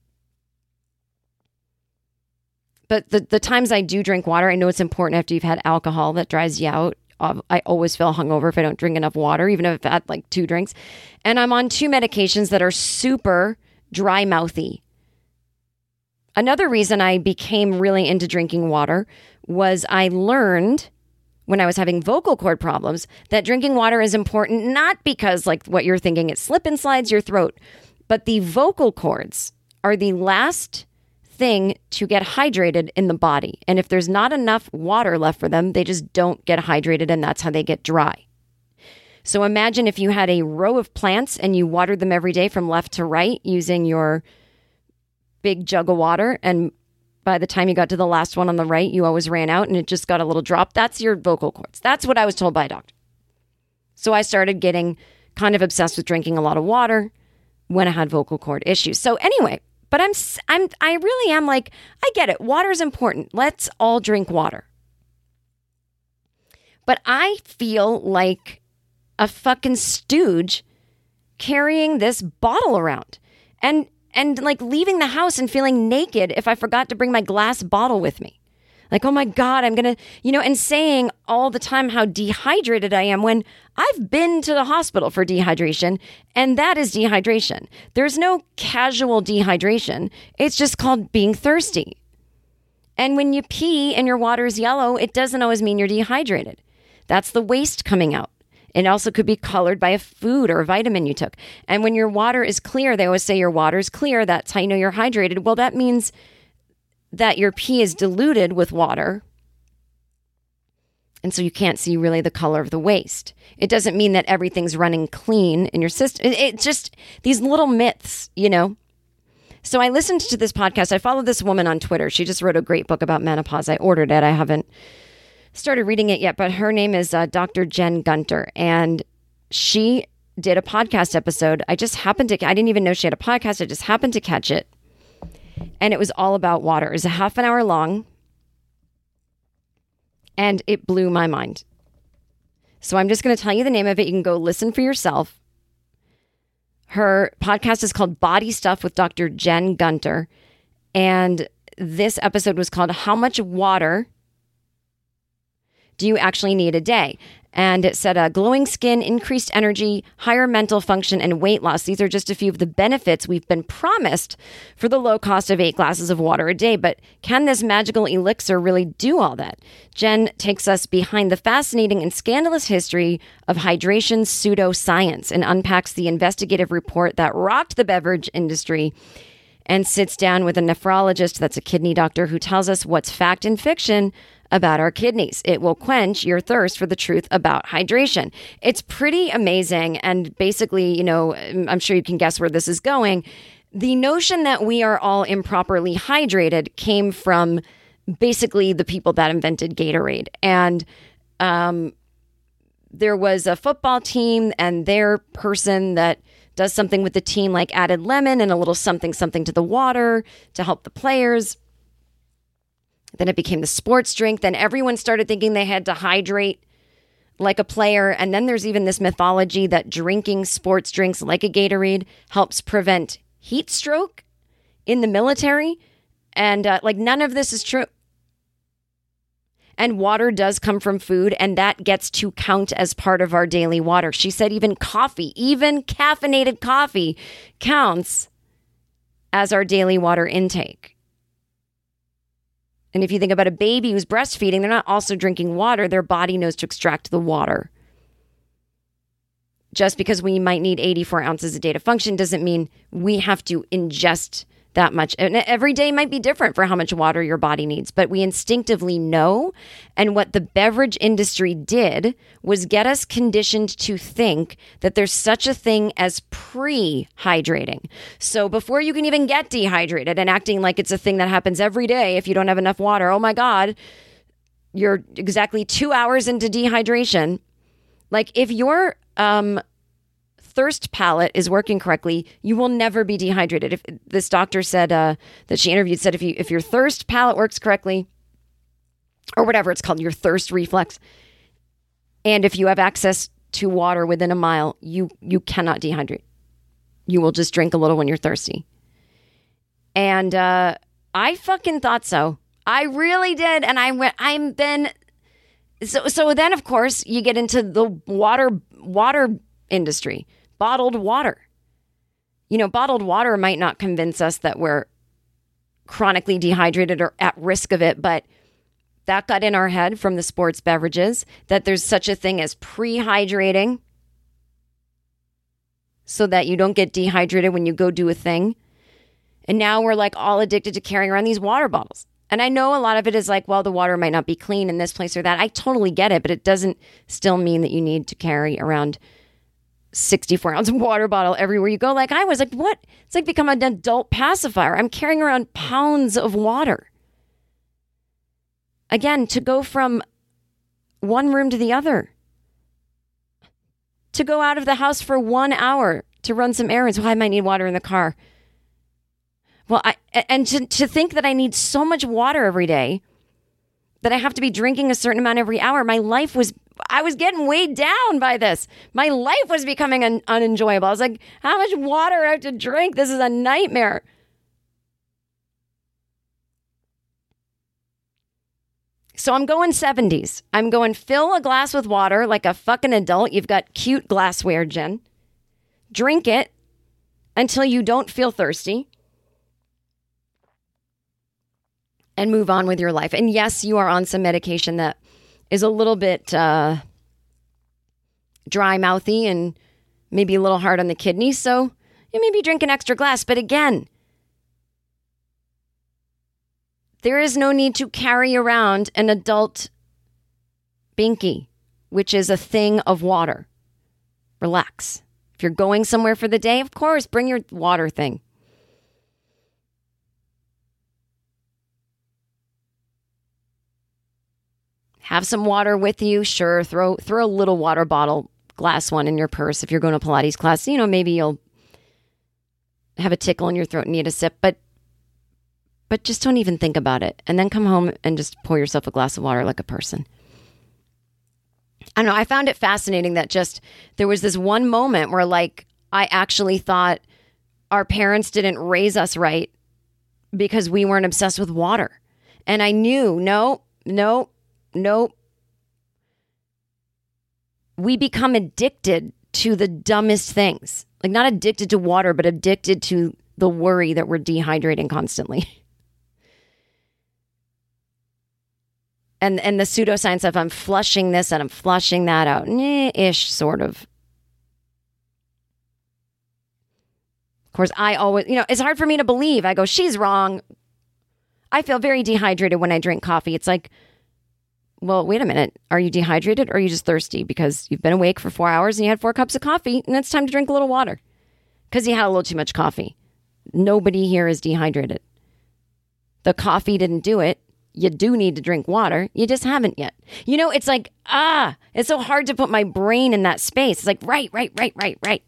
But the, the times I do drink water, I know it's important after you've had alcohol that dries you out. I always feel hungover if I don't drink enough water, even if I've had like two drinks. And I'm on two medications that are super dry mouthy. Another reason I became really into drinking water was I learned when I was having vocal cord problems that drinking water is important, not because like what you're thinking, it slip and slides your throat, but the vocal cords are the last thing to get hydrated in the body. And if there's not enough water left for them, they just don't get hydrated, and that's how they get dry. So imagine if you had a row of plants and you watered them every day from left to right using your big jug of water, and by the time you got to the last one on the right, you always ran out and it just got a little drop. That's your vocal cords. That's what I was told by a doctor. So I started getting kind of obsessed with drinking a lot of water when I had vocal cord issues. So anyway, but I'm I'm I really am like, I get it. Water is important. Let's all drink water. But I feel like a fucking stooge carrying this bottle around and and like leaving the house and feeling naked if I forgot to bring my glass bottle with me. Like, oh my God, I'm going to, you know, and saying all the time how dehydrated I am when I've been to the hospital for dehydration, and that is dehydration. There's no casual dehydration. It's just called being thirsty. And when you pee and your water is yellow, it doesn't always mean you're dehydrated. That's the waste coming out. It also could be colored by a food or a vitamin you took. And when your water is clear, they always say your water is clear. That's how you know you're hydrated. Well, that means that your pee is diluted with water. And so you can't see really the color of the waste. It doesn't mean that everything's running clean in your system. It, it just, these little myths, you know. So I listened to this podcast. I follow this woman on Twitter. She just wrote a great book about menopause. I ordered it. I haven't started reading it yet, but her name is uh, Doctor Jen Gunter, and she did a podcast episode. I just happened to, I didn't even know she had a podcast. I just happened to catch it, and it was all about water. It was a half an hour long, and it blew my mind. So I'm just going to tell you the name of it. You can go listen for yourself. Her podcast is called Body Stuff with Doctor Jen Gunter, and this episode was called How Much Water Do You Actually Need a Day? And it said uh, glowing skin, increased energy, higher mental function, and weight loss. These are just a few of the benefits we've been promised for the low cost of eight glasses of water a day. But can this magical elixir really do all that? Jen takes us behind the fascinating and scandalous history of hydration pseudoscience and unpacks the investigative report that rocked the beverage industry, and sits down with a nephrologist, that's a kidney doctor, who tells us what's fact and fiction about our kidneys. It will quench your thirst for the truth about hydration. It's pretty amazing. And basically, you know, I'm sure you can guess where this is going. The notion that we are all improperly hydrated came from basically the people that invented Gatorade. And um, there was a football team and their person that does something with the team, like added lemon and a little something, something to the water to help the players. Then it became the sports drink. Then everyone started thinking they had to hydrate like a player. And then there's even this mythology that drinking sports drinks like a Gatorade helps prevent heat stroke in the military. And uh, like none of this is true. And water does come from food, and that gets to count as part of our daily water. She said even coffee, even caffeinated coffee counts as our daily water intake. And if you think about a baby who's breastfeeding, they're not also drinking water. Their body knows to extract the water. Just because we might need eighty-four ounces a day to function doesn't mean we have to ingest that much. And every day might be different for how much water your body needs, but we instinctively know. And what the beverage industry did was get us conditioned to think that there's such a thing as pre-hydrating. So before you can even get dehydrated and acting like it's a thing that happens every day if you don't have enough water, oh my God, you're exactly two hours into dehydration. Like if you're um thirst palate is working correctly, you will never be dehydrated. If this doctor said uh, that she interviewed said if you if your thirst palate works correctly, or whatever it's called, your thirst reflex, and if you have access to water within a mile, you you cannot dehydrate. You will just drink a little when you're thirsty. And uh, I fucking thought so. I really did, and I went. I'm then. So so then of course you get into the water water industry. Bottled water. You know, bottled water might not convince us that we're chronically dehydrated or at risk of it, but that got in our head from the sports beverages that there's such a thing as pre-hydrating so that you don't get dehydrated when you go do a thing. And now we're like all addicted to carrying around these water bottles. And I know a lot of it is like, well, the water might not be clean in this place or that. I totally get it, but it doesn't still mean that you need to carry around sixty-four ounce water bottle everywhere you go. Like I was like, what? It's like become an adult pacifier. I'm carrying around pounds of water. Again, to go from one room to the other. To go out of the house for one hour to run some errands. Well, I might need water in the car. Well, I and to, to think that I need so much water every day that I have to be drinking a certain amount every hour. My life was, I was getting weighed down by this. My life was becoming un, unenjoyable. I was like, how much water I have to drink? This is a nightmare. So I'm going seventies. I'm going fill a glass with water like a fucking adult. You've got cute glassware, Jen. Drink it until you don't feel thirsty. And move on with your life. And yes, you are on some medication that is a little bit uh, dry mouthy and maybe a little hard on the kidneys. So you maybe drink an extra glass. But again, there is no need to carry around an adult binky, which is a thing of water. Relax. If you're going somewhere for the day, of course, bring your water thing. Have some water with you. Sure, throw throw a little water bottle, glass one in your purse. If you're going to Pilates class, you know, maybe you'll have a tickle in your throat and need a sip, but but just don't even think about it. And then come home and just pour yourself a glass of water like a person. I don't know. I found it fascinating that just there was this one moment where like I actually thought our parents didn't raise us right because we weren't obsessed with water. And I knew, no, no, Nope. We become addicted to the dumbest things. Like not addicted to water, but addicted to the worry that we're dehydrating constantly. And and the pseudoscience of I'm flushing this and I'm flushing that out. Ish, sort of. Of course, I always, you know, it's hard for me to believe. I go, she's wrong. I feel very dehydrated when I drink coffee. It's like, well, wait a minute. Are you dehydrated or are you just thirsty because you've been awake for four hours and you had four cups of coffee and it's time to drink a little water because you had a little too much coffee? Nobody here is dehydrated. The coffee didn't do it. You do need to drink water. You just haven't yet. You know, it's like, ah, it's so hard to put my brain in that space. It's like, right, right, right, right, right.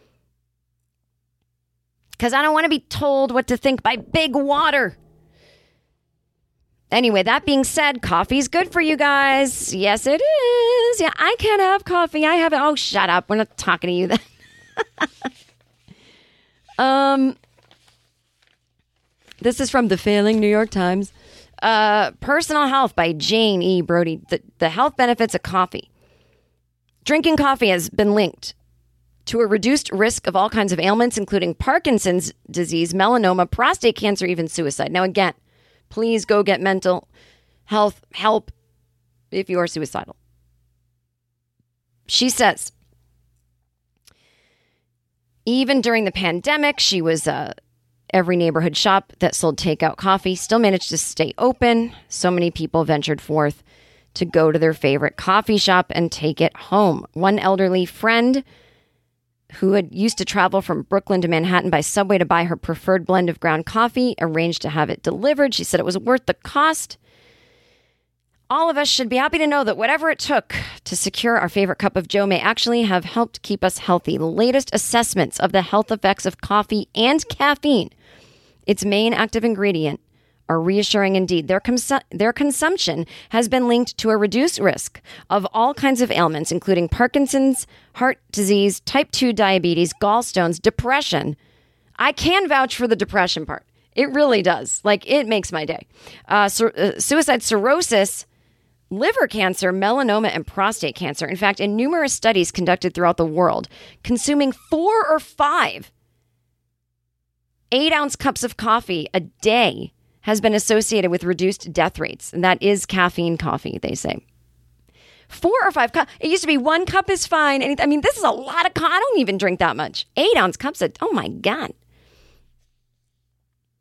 Because I don't want to be told what to think by big water. Anyway, that being said, coffee's good for you guys. Yes, it is. Yeah, I can't have coffee. I have it. Oh, shut up. We're not talking to you then. um, this is from the failing New York Times. Uh, Personal Health by Jane E. Brody. The, the health benefits of coffee. Drinking coffee has been linked to a reduced risk of all kinds of ailments, including Parkinson's disease, melanoma, prostate cancer, even suicide. Now, again, please go get mental health help if you are suicidal. She says, even during the pandemic, she was uh, every neighborhood shop that sold takeout coffee still managed to stay open. So many people ventured forth to go to their favorite coffee shop and take it home. One elderly friend who had used to travel from Brooklyn to Manhattan by subway to buy her preferred blend of ground coffee, arranged to have it delivered. She said it was worth the cost. All of us should be happy to know that whatever it took to secure our favorite cup of joe may actually have helped keep us healthy. The latest assessments of the health effects of coffee and caffeine, its main active ingredient, are reassuring indeed. Their, cons- their consumption has been linked to a reduced risk of all kinds of ailments, including Parkinson's, heart disease, type two diabetes, gallstones, depression. I can vouch for the depression part. It really does. Like, it makes my day. Uh, su- uh, suicide, cirrhosis, liver cancer, melanoma, and prostate cancer. In fact, in numerous studies conducted throughout the world, consuming four or five eight-ounce cups of coffee a day has been associated with reduced death rates. And that is caffeine coffee, they say. Four or five cups. It used to be one cup is fine. I mean, this is a lot of coffee. I don't even drink that much. Eight ounce cups of, oh my God.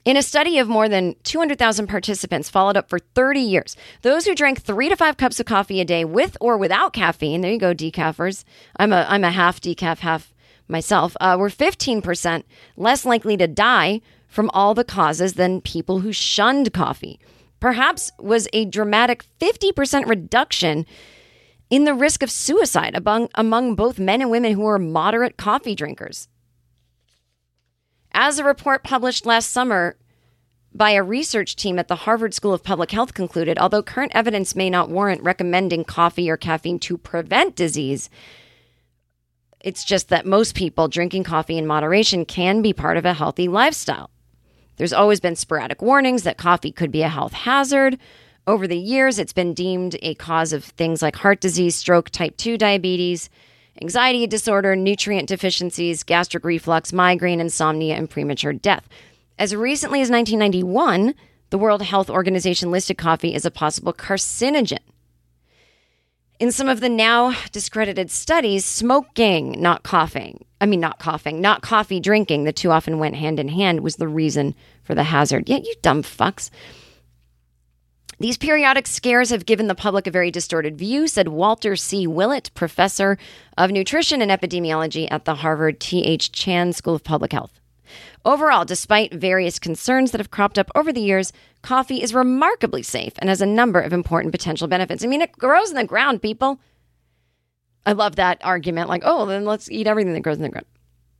In a study of more than two hundred thousand participants followed up for thirty years, those who drank three to five cups of coffee a day with or without caffeine, there you go, decaffers. I'm a I'm a half decaf, half myself, uh, were fifteen percent less likely to die from all the causes than people who shunned coffee. Perhaps was a dramatic fifty percent reduction in the risk of suicide among, among both men and women who are moderate coffee drinkers. As a report published last summer by a research team at the Harvard School of Public Health concluded, although current evidence may not warrant recommending coffee or caffeine to prevent disease, it's just that most people drinking coffee in moderation can be part of a healthy lifestyle. There's always been sporadic warnings that coffee could be a health hazard. Over the years, it's been deemed a cause of things like heart disease, stroke, type two diabetes, anxiety disorder, nutrient deficiencies, gastric reflux, migraine, insomnia, and premature death. As recently as nineteen ninety-one, the World Health Organization listed coffee as a possible carcinogen. In some of the now discredited studies, smoking, not coughing, I mean, not coughing, not coffee drinking, the two often went hand in hand, was the reason for the hazard. Yeah, you dumb fucks. These periodic scares have given the public a very distorted view, said Walter C. Willett, professor of nutrition and epidemiology at the Harvard T H Chan School of Public Health. Overall, despite various concerns that have cropped up over the years, coffee is remarkably safe and has a number of important potential benefits. I mean, it grows in the ground, people. I love that argument. Like, oh, then let's eat everything that grows in the ground.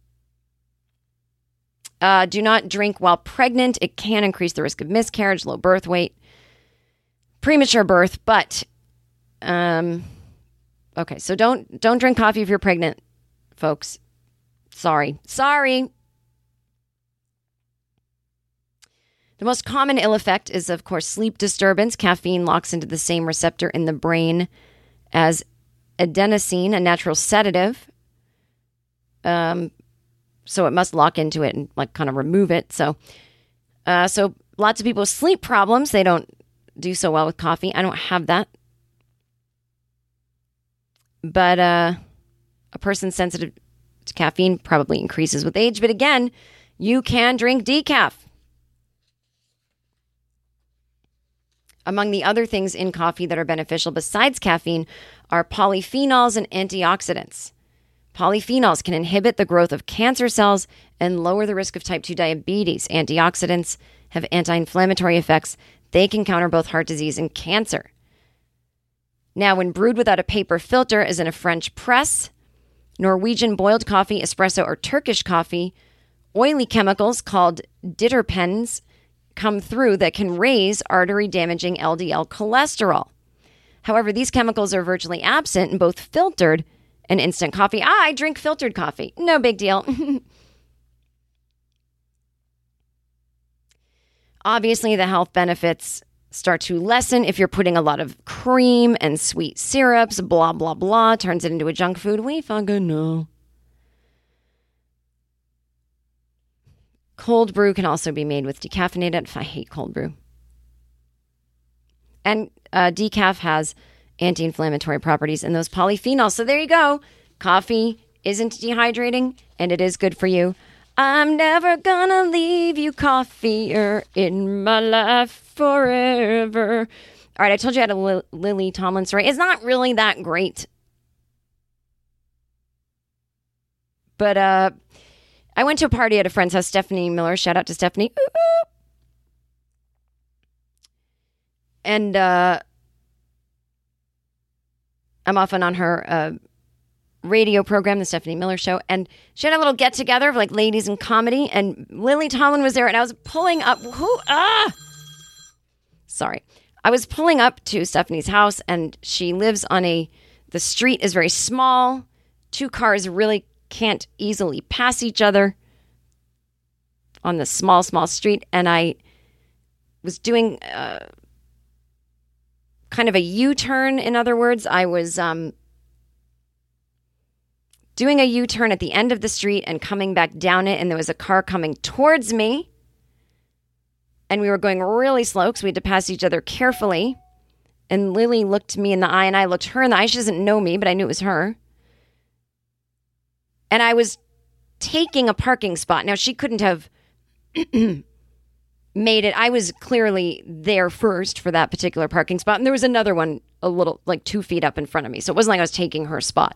Uh, do not drink while pregnant. It can increase the risk of miscarriage, low birth weight, premature birth. But, um, okay, so don't don't drink coffee if you're pregnant, folks. Sorry. Sorry. The most common ill effect is, of course, sleep disturbance. Caffeine locks into the same receptor in the brain as adenosine, a natural sedative. Um, so it must lock into it and like kind of remove it. So, uh, so lots of people with sleep problems, they don't do so well with coffee. I don't have that. But uh, a person sensitive to caffeine probably increases with age. But again, you can drink decaf. Among the other things in coffee that are beneficial besides caffeine are polyphenols and antioxidants. Polyphenols can inhibit the growth of cancer cells and lower the risk of type two diabetes. Antioxidants have anti-inflammatory effects. They can counter both heart disease and cancer. Now, when brewed without a paper filter, as in a French press, Norwegian boiled coffee, espresso, or Turkish coffee, oily chemicals called diterpenes come through that can raise artery-damaging L D L cholesterol. However, these chemicals are virtually absent in both filtered and instant coffee. Ah, I drink filtered coffee. No big deal. Obviously, the health benefits start to lessen if you're putting a lot of cream and sweet syrups, blah, blah, blah, turns it into a junk food. We fucking know. Cold brew can also be made with decaffeinated. I hate cold brew. And uh, decaf has anti-inflammatory properties and those polyphenols. So there you go. Coffee isn't dehydrating and it is good for you. I'm never gonna leave you, coffee-er, in my life forever. All right, I told you I had a Li- Lily Tomlin story. It's not really that great. But, uh... I went to a party at a friend's house, Stephanie Miller. Shout out to Stephanie. Ooh, ooh. And uh, I'm often on her uh, radio program, The Stephanie Miller Show. And she had a little get-together of like ladies in comedy. And Lily Tomlin was there. And I was pulling up. Who? Ah! Sorry. I was pulling up to Stephanie's house. And she lives on a... The street is very small. Two cars really can't easily pass each other on the small, small street. And I was doing uh, kind of a U-turn. In other words, I was um, doing a U-turn at the end of the street and coming back down it. And there was a car coming towards me. And we were going really slow because we had to pass each other carefully. And Lily looked me in the eye and I looked her in the eye. She doesn't know me, but I knew it was her. And I was taking a parking spot. Now, she couldn't have made it. I was clearly there first for that particular parking spot. And there was another one a little, like two feet up in front of me. So it wasn't like I was taking her spot.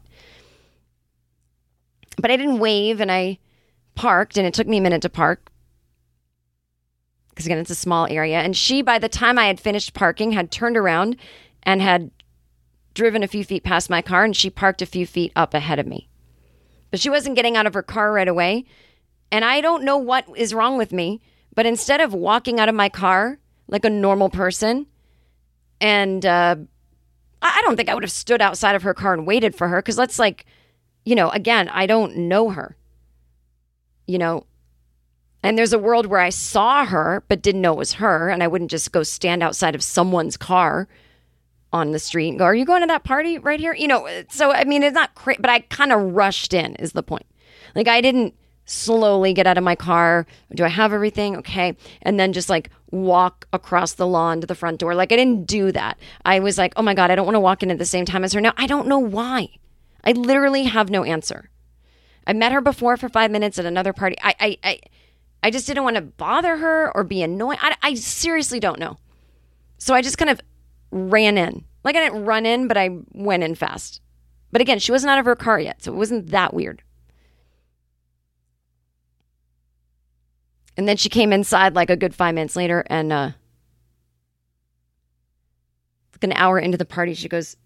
But I didn't wave, and I parked, and it took me a minute to park. Because again, it's a small area. And she, by the time I had finished parking, had turned around and had driven a few feet past my car, and she parked a few feet up ahead of me. But she wasn't getting out of her car right away. And I don't know what is wrong with me, but instead of walking out of my car like a normal person, and uh, I don't think I would have stood outside of her car and waited for her, because let's like, you know, again, I don't know her, you know, and there's a world where I saw her but didn't know it was her, and I wouldn't just go stand outside of someone's car on the street and go, are you going to that party right here? You know, so, I mean, it's not crazy, but I kind of rushed in is the point. Like, I didn't slowly get out of my car. Do I have everything? Okay. And then just like walk across the lawn to the front door. Like, I didn't do that. I was like, oh my God, I don't want to walk in at the same time as her now. I don't know why. I literally have no answer. I met her before for five minutes at another party. I I I, I just didn't want to bother her or be annoying. I, I seriously don't know. So I just kind of ran in. Like, I didn't run in, but I went in fast. But again, she wasn't out of her car yet, so it wasn't that weird. And then she came inside like a good five minutes later, and uh, like an hour into the party, she goes,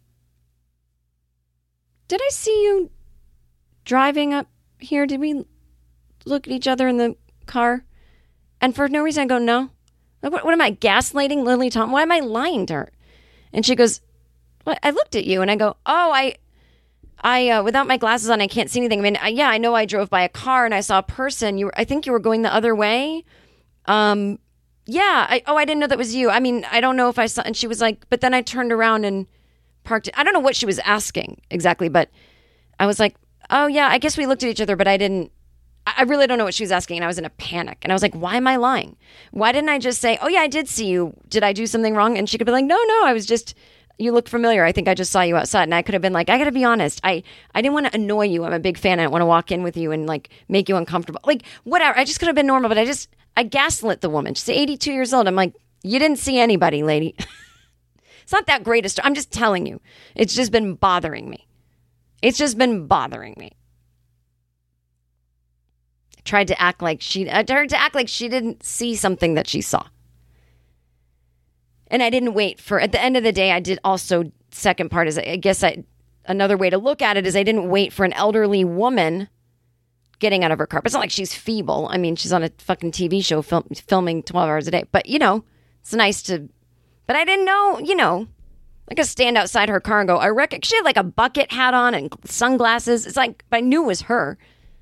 did I see you driving up here? Did we look at each other in the car? And for no reason, I go, no. Like, what, what am I, gaslighting Lily Tomlin? Why am I lying to her? And she goes, well, I looked at you, and I go, oh, I, I, uh, without my glasses on, I can't see anything. I mean, I, yeah, I know I drove by a car and I saw a person. You were, I think you were going the other way. Um, yeah. I, oh, I didn't know that was you. I mean, I don't know if I saw, and she was like, but then I turned around and parked it. I don't know what she was asking exactly, but I was like, oh yeah, I guess we looked at each other, but I didn't, I really don't know what she was asking. And I was in a panic, and I was like, why am I lying? Why didn't I just say, oh yeah, I did see you. Did I do something wrong? And she could be like, no, no, I was just, you look familiar. I think I just saw you outside. And I could have been like, I got to be honest. I, I didn't want to annoy you. I'm a big fan. I didn't want to walk in with you and like make you uncomfortable. Like, whatever. I just could have been normal, but I just, I gaslit the woman. She's eighty-two years old. I'm like, you didn't see anybody, lady. It's not that great a story. I'm just telling you. It's just been bothering me. It's just been bothering me. I tried to act like she, I tried to act like she didn't see something that she saw. And I didn't wait for, at the end of the day, I did also, second part is, I guess I, another way to look at it is I didn't wait for an elderly woman getting out of her car. But it's not like she's feeble. I mean, she's on a fucking T V show film, filming twelve hours a day. But, you know, it's nice to, but I didn't know, you know, like I stand outside her car and go, I reckon, she had like a bucket hat on and sunglasses. It's like, I knew it was her.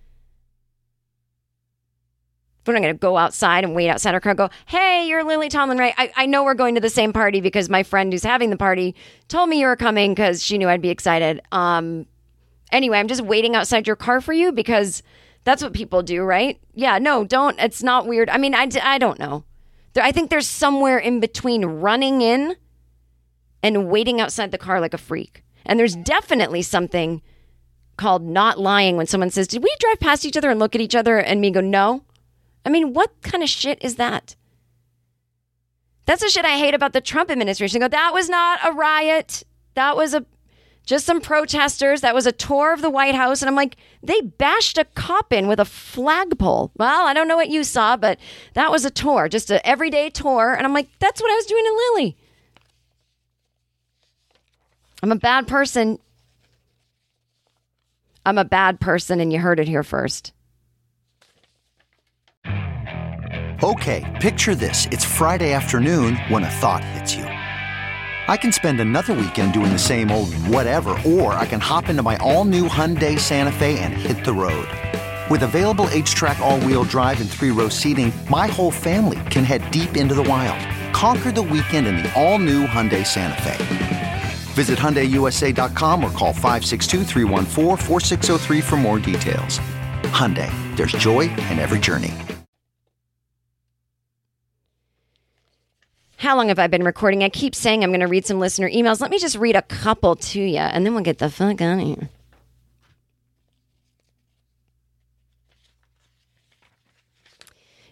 We're not going to go outside and wait outside her car and go, hey, you're Lily Tomlin, right? I, I know we're going to the same party because my friend who's having the party told me you were coming because she knew I'd be excited. Um, anyway, I'm just waiting outside your car for you because that's what people do, right? Yeah, no, don't. It's not weird. I mean, I, I don't know. There, I think there's somewhere in between running in and waiting outside the car like a freak. And there's definitely something called not lying when someone says, did we drive past each other and look at each other? And me go, no. I mean, what kind of shit is that? That's the shit I hate about the Trump administration. I go, that was not a riot. That was a just some protesters. That was a tour of the White House. And I'm like, they bashed a cop in with a flagpole. Well, I don't know what you saw, but that was a tour, just an everyday tour. And I'm like, that's what I was doing to Lily. I'm a bad person. I'm a bad person, and you heard it here first. Okay, picture this. It's Friday afternoon when a thought hits you. I can spend another weekend doing the same old whatever, or I can hop into my all-new Hyundai Santa Fe and hit the road. With available H-Track all-wheel drive and three-row seating, my whole family can head deep into the wild. Conquer the weekend in the all-new Hyundai Santa Fe. Visit Hyundai U S A dot com or call five six two, three one four, four six zero three for more details. Hyundai, there's joy in every journey. How long have I been recording? I keep saying I'm going to read some listener emails. Let me just read a couple to you, and then we'll get the fuck out of here.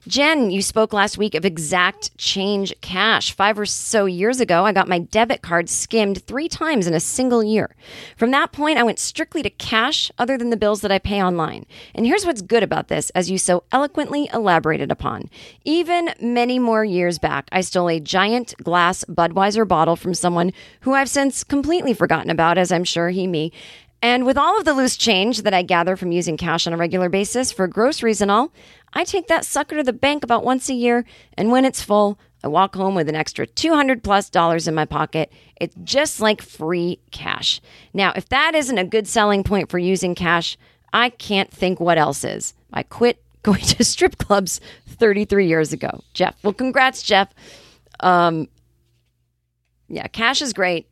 Jen, you spoke last week of exact change cash. Five or so years ago, I got my debit card skimmed three times in a single year. From that point, I went strictly to cash other than the bills that I pay online. And here's what's good about this, as you so eloquently elaborated upon. Even many more years back, I stole a giant glass Budweiser bottle from someone who I've since completely forgotten about, as I'm sure he me. And with all of the loose change that I gather from using cash on a regular basis for groceries and all, I take that sucker to the bank about once a year, and when it's full, I walk home with an extra two hundred plus dollars in my pocket. It's just like free cash. Now, if that isn't a good selling point for using cash, I can't think what else is. I quit going to strip clubs thirty-three years ago. Jeff. Well, congrats, Jeff. Um, yeah, cash is great.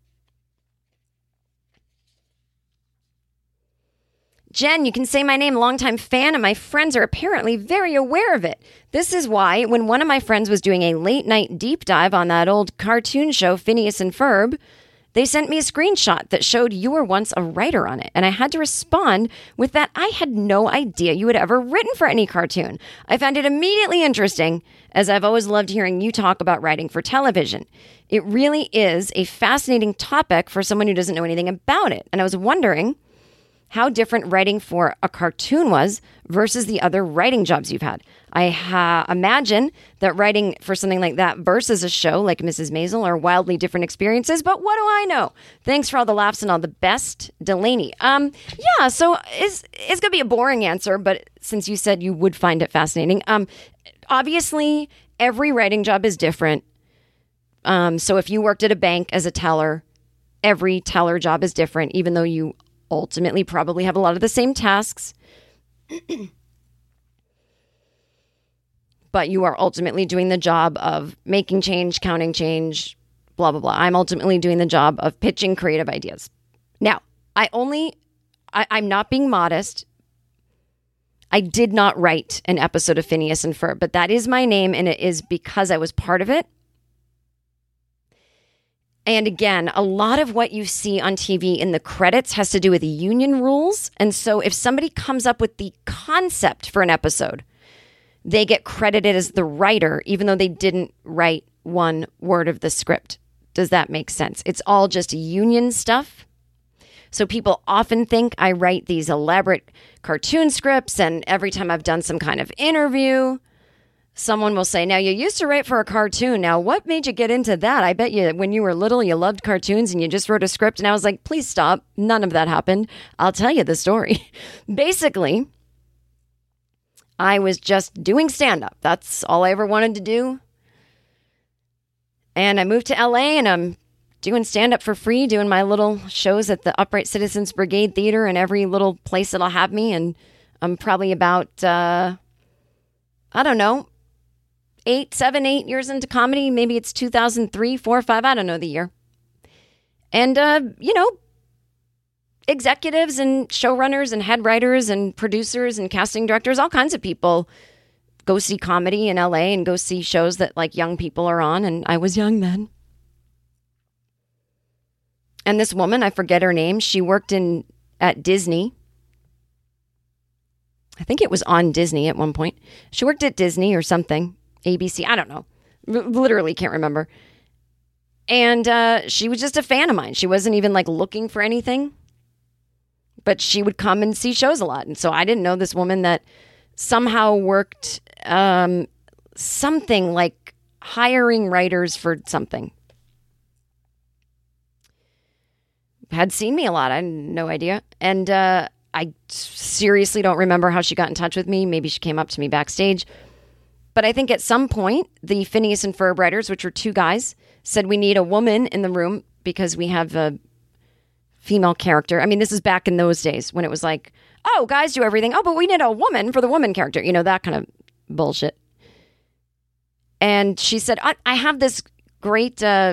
Jen, you can say my name, longtime fan, and my friends are apparently very aware of it. This is why, when one of my friends was doing a late-night deep dive on that old cartoon show, Phineas and Ferb, they sent me a screenshot that showed you were once a writer on it, and I had to respond with that I had no idea you had ever written for any cartoon. I found it immediately interesting, as I've always loved hearing you talk about writing for television. It really is a fascinating topic for someone who doesn't know anything about it, and I was wondering how different writing for a cartoon was versus the other writing jobs you've had. I ha- imagine that writing for something like that versus a show like Missus Maisel are wildly different experiences, but what do I know? Thanks for all the laughs and all the best, Delaney. Um, yeah, so it's, it's going to be a boring answer, but since you said you would find it fascinating, um, obviously every writing job is different. Um, so if you worked at a bank as a teller, every teller job is different, even though you ultimately probably have a lot of the same tasks. But you are ultimately doing the job of making change, counting change, blah, blah, blah. I'm ultimately doing the job of pitching creative ideas. Now, I only, I, I'm not being modest. I did not write an episode of Phineas and Ferb, but that is my name, and it is because I was part of it. And again, a lot of what you see on T V in the credits has to do with union rules. And so if somebody comes up with the concept for an episode, they get credited as the writer, even though they didn't write one word of the script. Does that make sense? It's all just union stuff. So people often think I write these elaborate cartoon scripts, and every time I've done some kind of interview, someone will say, now, you used to write for a cartoon. Now, what made you get into that? I bet you when you were little, you loved cartoons and you just wrote a script. And I was like, please stop. None of that happened. I'll tell you the story. Basically, I was just doing stand-up. That's all I ever wanted to do. And I moved to L A and I'm doing stand-up for free, doing my little shows at the Upright Citizens Brigade Theater and every little place that'll have me. And I'm probably about, uh, I don't know, eight, seven, eight years into comedy. Maybe it's two thousand three, four, five. I don't know the year. And, uh, you know, executives and showrunners and head writers and producers and casting directors, all kinds of people go see comedy in L A and go see shows that like young people are on. And I was young then. And this woman, I forget her name. She worked in at Disney. I think it was on Disney at one point. She worked at Disney or something. A B C, I don't know. R- literally can't remember. And uh, she was just a fan of mine. She wasn't even like looking for anything. But she would come and see shows a lot. And so I didn't know this woman that somehow worked um, something like hiring writers for something. Had seen me a lot. I had no idea. And uh, I seriously don't remember how she got in touch with me. Maybe she came up to me backstage. But I think at some point, the Phineas and Ferb writers, which were two guys, said we need a woman in the room because we have a female character. I mean, this is back in those days when it was like, oh, guys do everything. Oh, but we need a woman for the woman character. You know, that kind of bullshit. And she said, I, I have this great uh,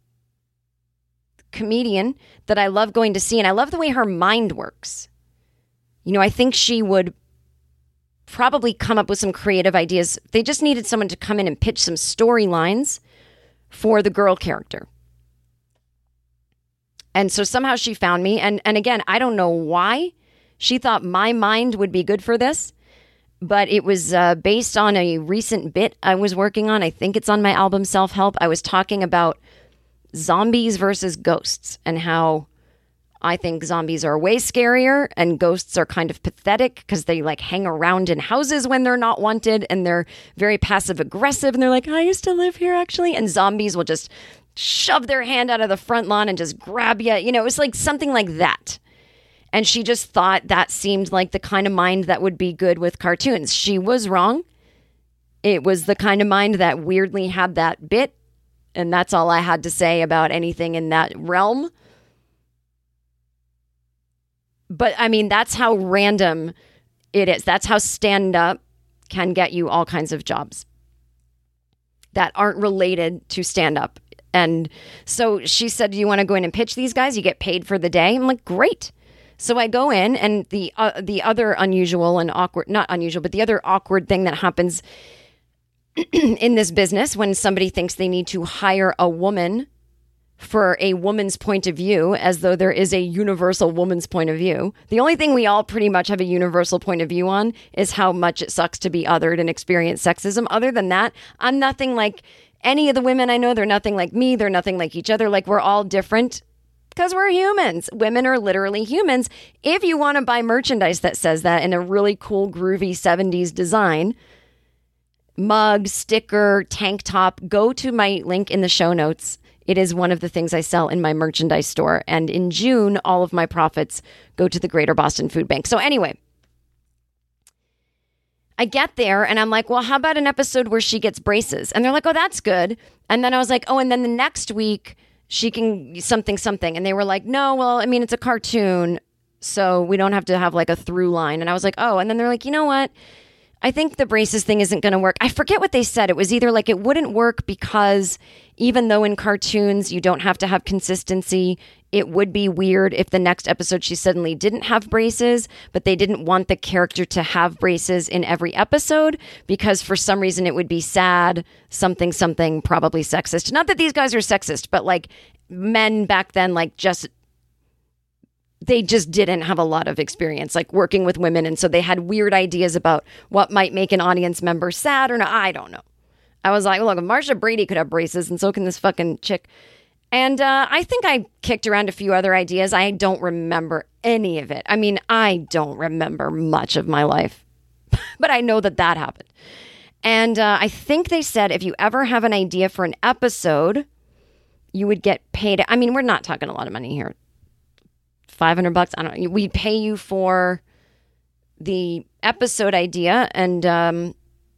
comedian that I love going to see, and I love the way her mind works. You know, I think she would probably come up with some creative ideas. They just needed someone to come in and pitch some storylines for the girl character. And so somehow she found me. And, and again, I don't know why she thought my mind would be good for this. but it was uh, based on a recent bit I was working on. I think it's on my album Self-Help. I was talking about zombies versus ghosts and how I think zombies are way scarier and ghosts are kind of pathetic because they like hang around in houses when they're not wanted and they're very passive aggressive and they're like, I used to live here actually. And zombies will just shove their hand out of the front lawn and just grab you. You know, it was like something like that. And she just thought that seemed like the kind of mind that would be good with cartoons. She was wrong. It was the kind of mind that weirdly had that bit. And that's all I had to say about anything in that realm. But I mean, that's how random it is. That's how stand-up can get you all kinds of jobs that aren't related to stand-up. And so she said, do you want to go in and pitch these guys? You get paid for the day. I'm like, great. So I go in, and the uh, the other unusual and awkward, not unusual, but the other awkward thing that happens in this business when somebody thinks they need to hire a woman for a woman's point of view, as though there is a universal woman's point of view. The only thing we all pretty much have a universal point of view on is how much it sucks to be othered and experience sexism. Other than that, I'm nothing like any of the women I know. They're nothing like me. They're nothing like each other. Like, we're all different because we're humans. Women are literally humans. If you want to buy merchandise that says that in a really cool, groovy seventies design, mug, sticker, tank top, go to my link in the show notes. It is one of the things I sell in my merchandise store. And in June, all of my profits go to the Greater Boston Food Bank. So anyway, I get there and I'm like, well, how about an episode where she gets braces? And they're like, oh, that's good. And then I was like, oh, and then the next week she can something, something. And they were like, no, well, I mean, it's a cartoon, so we don't have to have like a through line. And I was like, oh, and then they're like, you know what? I think the braces thing isn't going to work. I forget what they said. It was either like it wouldn't work because even though in cartoons you don't have to have consistency, it would be weird if the next episode she suddenly didn't have braces, but they didn't want the character to have braces in every episode because for some reason it would be sad, something, something, probably sexist. Not that these guys are sexist, but like men back then, like just... they just didn't have a lot of experience like working with women. And so they had weird ideas about what might make an audience member sad or not. I don't know. I was like, look, if Marsha Brady could have braces and so can this fucking chick. And uh, I think I kicked around a few other ideas. I don't remember any of it. I mean, I don't remember much of my life, but I know that that happened. And uh, I think they said if you ever have an idea for an episode, you would get paid. I mean, we're not talking a lot of money here. five hundred bucks. I don't know. We pay you for the episode idea and um,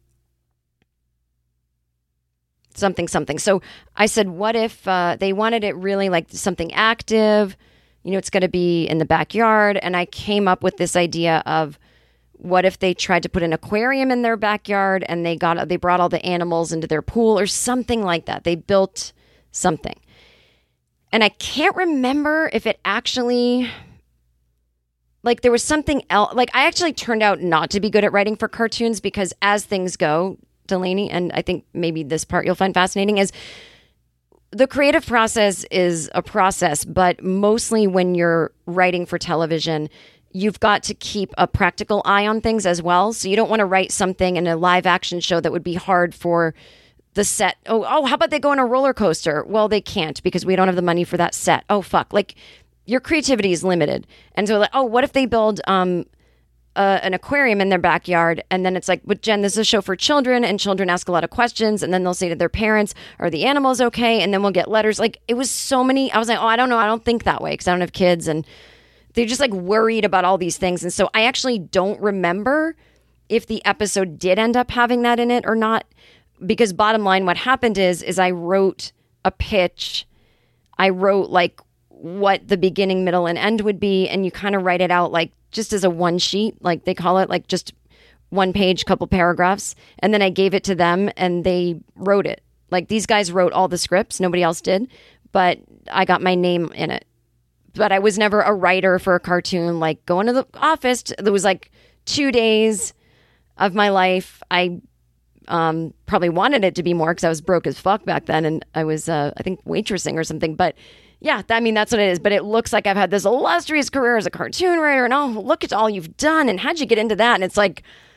something, something. So I said, what if uh, they wanted it really like something active? You know, it's going to be in the backyard. And I came up with this idea of what if they tried to put an aquarium in their backyard and they got they brought all the animals into their pool or something like that. They built something. And I can't remember if it actually, like there was something else. Like I actually turned out not to be good at writing for cartoons because as things go, Delaney, and I think maybe this part you'll find fascinating, is the creative process is a process, but mostly when you're writing for television, you've got to keep a practical eye on things as well. So you don't want to write something in a live action show that would be hard for the set. Oh, oh, how about they go on a roller coaster? Well, they can't because we don't have the money for that set. Oh, fuck. Like your creativity is limited. And so like, oh, what if they build um, uh, an aquarium in their backyard? And then it's like, but Jen, this is a show for children and children ask a lot of questions. And then they'll say to their parents, are the animals okay? And then we'll get letters. Like it was so many. I was like, oh, I don't know. I don't think that way because I don't have kids. And they're just like worried about all these things. And so I actually don't remember if the episode did end up having that in it or not. Because bottom line, what happened is, is I wrote a pitch. I wrote like what the beginning, middle, and end would be. And you kind of write it out like just as a one sheet, like they call it, like just one page, couple paragraphs. And then I gave it to them and they wrote it. Like these guys wrote all the scripts. Nobody else did. But I got my name in it. But I was never a writer for a cartoon. Like going to the office, there was like two days of my life. I Um, probably wanted it to be more because I was broke as fuck back then. And I was, uh, I think, waitressing or something. But yeah, I mean, that's what it is. But it looks like I've had this illustrious career as a cartoon writer. And oh, look at all you've done. And how'd you get into that? And it's like,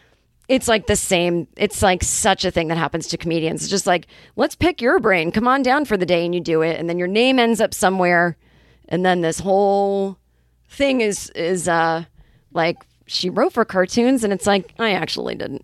It's like the same. It's like such a thing that happens to comedians. It's just like, let's pick your brain. Come on down for the day, and you do it. And then your name ends up somewhere. And then this whole thing is, is uh, like, she wrote for cartoons. And it's like, I actually didn't.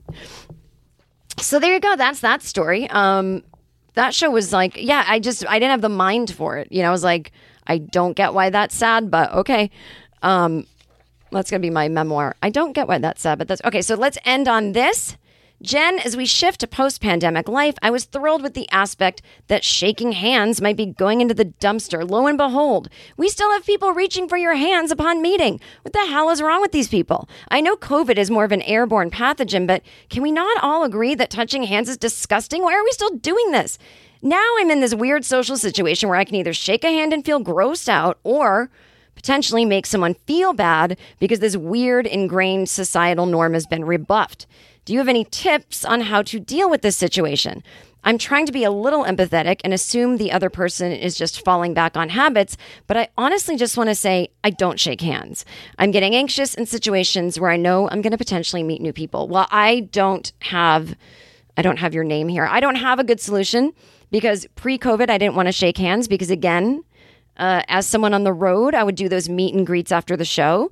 So there you go. That's that story. Um, that show was like, yeah, I just, I didn't have the mind for it. You know, I was like, I don't get why that's sad, but okay. Um, That's going to be my memoir. I don't get why that's sad, but that's okay. So let's end on this. Jen, as we shift to post-pandemic life, I was thrilled with the aspect that shaking hands might be going into the dumpster. Lo and behold, we still have people reaching for your hands upon meeting. What the hell is wrong with these people? I know COVID is more of an airborne pathogen, but can we not all agree that touching hands is disgusting? Why are we still doing this? Now I'm in this weird social situation where I can either shake a hand and feel grossed out, or potentially make someone feel bad because this weird ingrained societal norm has been rebuffed. Do you have any tips on how to deal with this situation? I'm trying to be a little empathetic and assume the other person is just falling back on habits, but I honestly just want to say I don't shake hands. I'm getting anxious in situations where I know I'm going to potentially meet new people. Well, I don't have, I don't have your name here. I don't have a good solution because pre-COVID, I didn't want to shake hands because, again, Uh, as someone on the road, I would do those meet and greets after the show.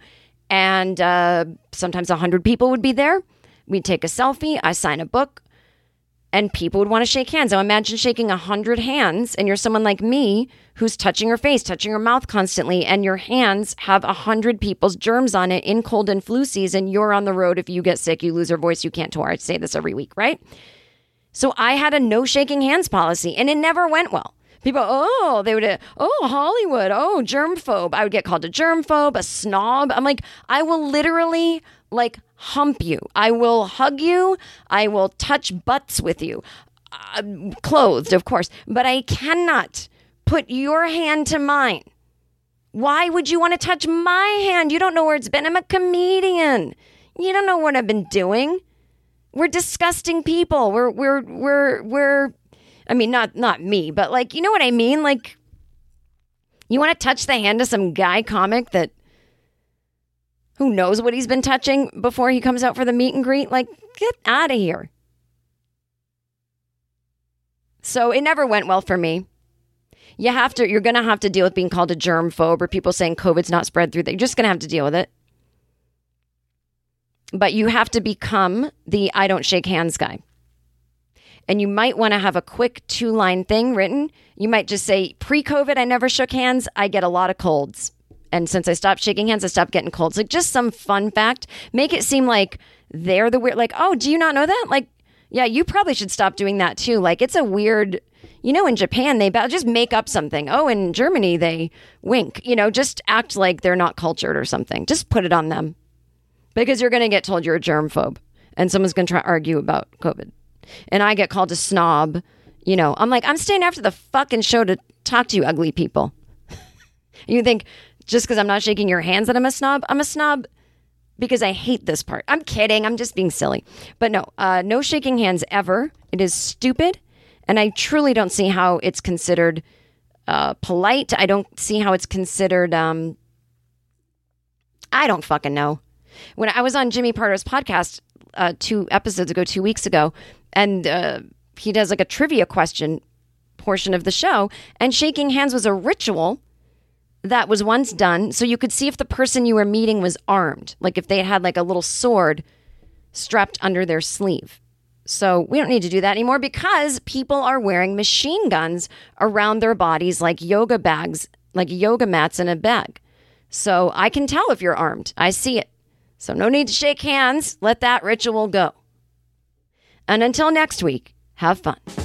And uh, sometimes one hundred people would be there. We'd take a selfie. I sign a book. And people would want to shake hands. Now imagine shaking one hundred hands and you're someone like me who's touching your face, touching your mouth constantly. And your hands have one hundred people's germs on it in cold and flu season. You're on the road. If you get sick, you lose your voice, you can't tour. I say this every week, right? So I had a no shaking hands policy and it never went well. People, oh, they would, uh, oh, Hollywood, oh, germphobe. I would get called a germphobe, a snob. I'm like, I will literally like hump you. I will hug you. I will touch butts with you. Uh, clothed, of course. But I cannot put your hand to mine. Why would you want to touch my hand? You don't know where it's been. I'm a comedian. You don't know what I've been doing. We're disgusting people. We're, we're, we're, we're, I mean, not not me, but like, you know what I mean? Like, you want to touch the hand of some guy comic that who knows what he's been touching before he comes out for the meet and greet? Like, get out of here. So it never went well for me. You have to, you're going to have to deal with being called a germphobe or people saying COVID's not spread through. You're just going to have to deal with it. But you have to become the I don't shake hands guy. And you might want to have a quick two-line thing written. You might just say, pre-COVID, I never shook hands. I get a lot of colds. And since I stopped shaking hands, I stopped getting colds. Like, just some fun fact. Make it seem like they're the weird, like, oh, do you not know that? Like, yeah, you probably should stop doing that too. Like, it's a weird, you know, in Japan, they just make up something. Oh, in Germany, they wink. You know, just act like they're not cultured or something. Just put it on them. Because you're going to get told you're a germphobe. And someone's going to try to argue about COVID. And I get called a snob. You know, I'm like, I'm staying after the fucking show to talk to you ugly people. You think just because I'm not shaking your hands that I'm a snob? I'm a snob because I hate this part. I'm kidding. I'm just being silly. But no, uh, no shaking hands ever. It is stupid. And I truly don't see how it's considered uh, polite. I don't see how it's considered, um, I don't fucking know. When I was on Jimmy Pardo's podcast uh, two episodes ago, two weeks ago, and uh, he does like a trivia question portion of the show, and shaking hands was a ritual that was once done so you could see if the person you were meeting was armed, like if they had like a little sword strapped under their sleeve. So we don't need to do that anymore because people are wearing machine guns around their bodies like yoga bags, like yoga mats in a bag. So I can tell if you're armed. I see it. So no need to shake hands. Let that ritual go. And until next week, have fun.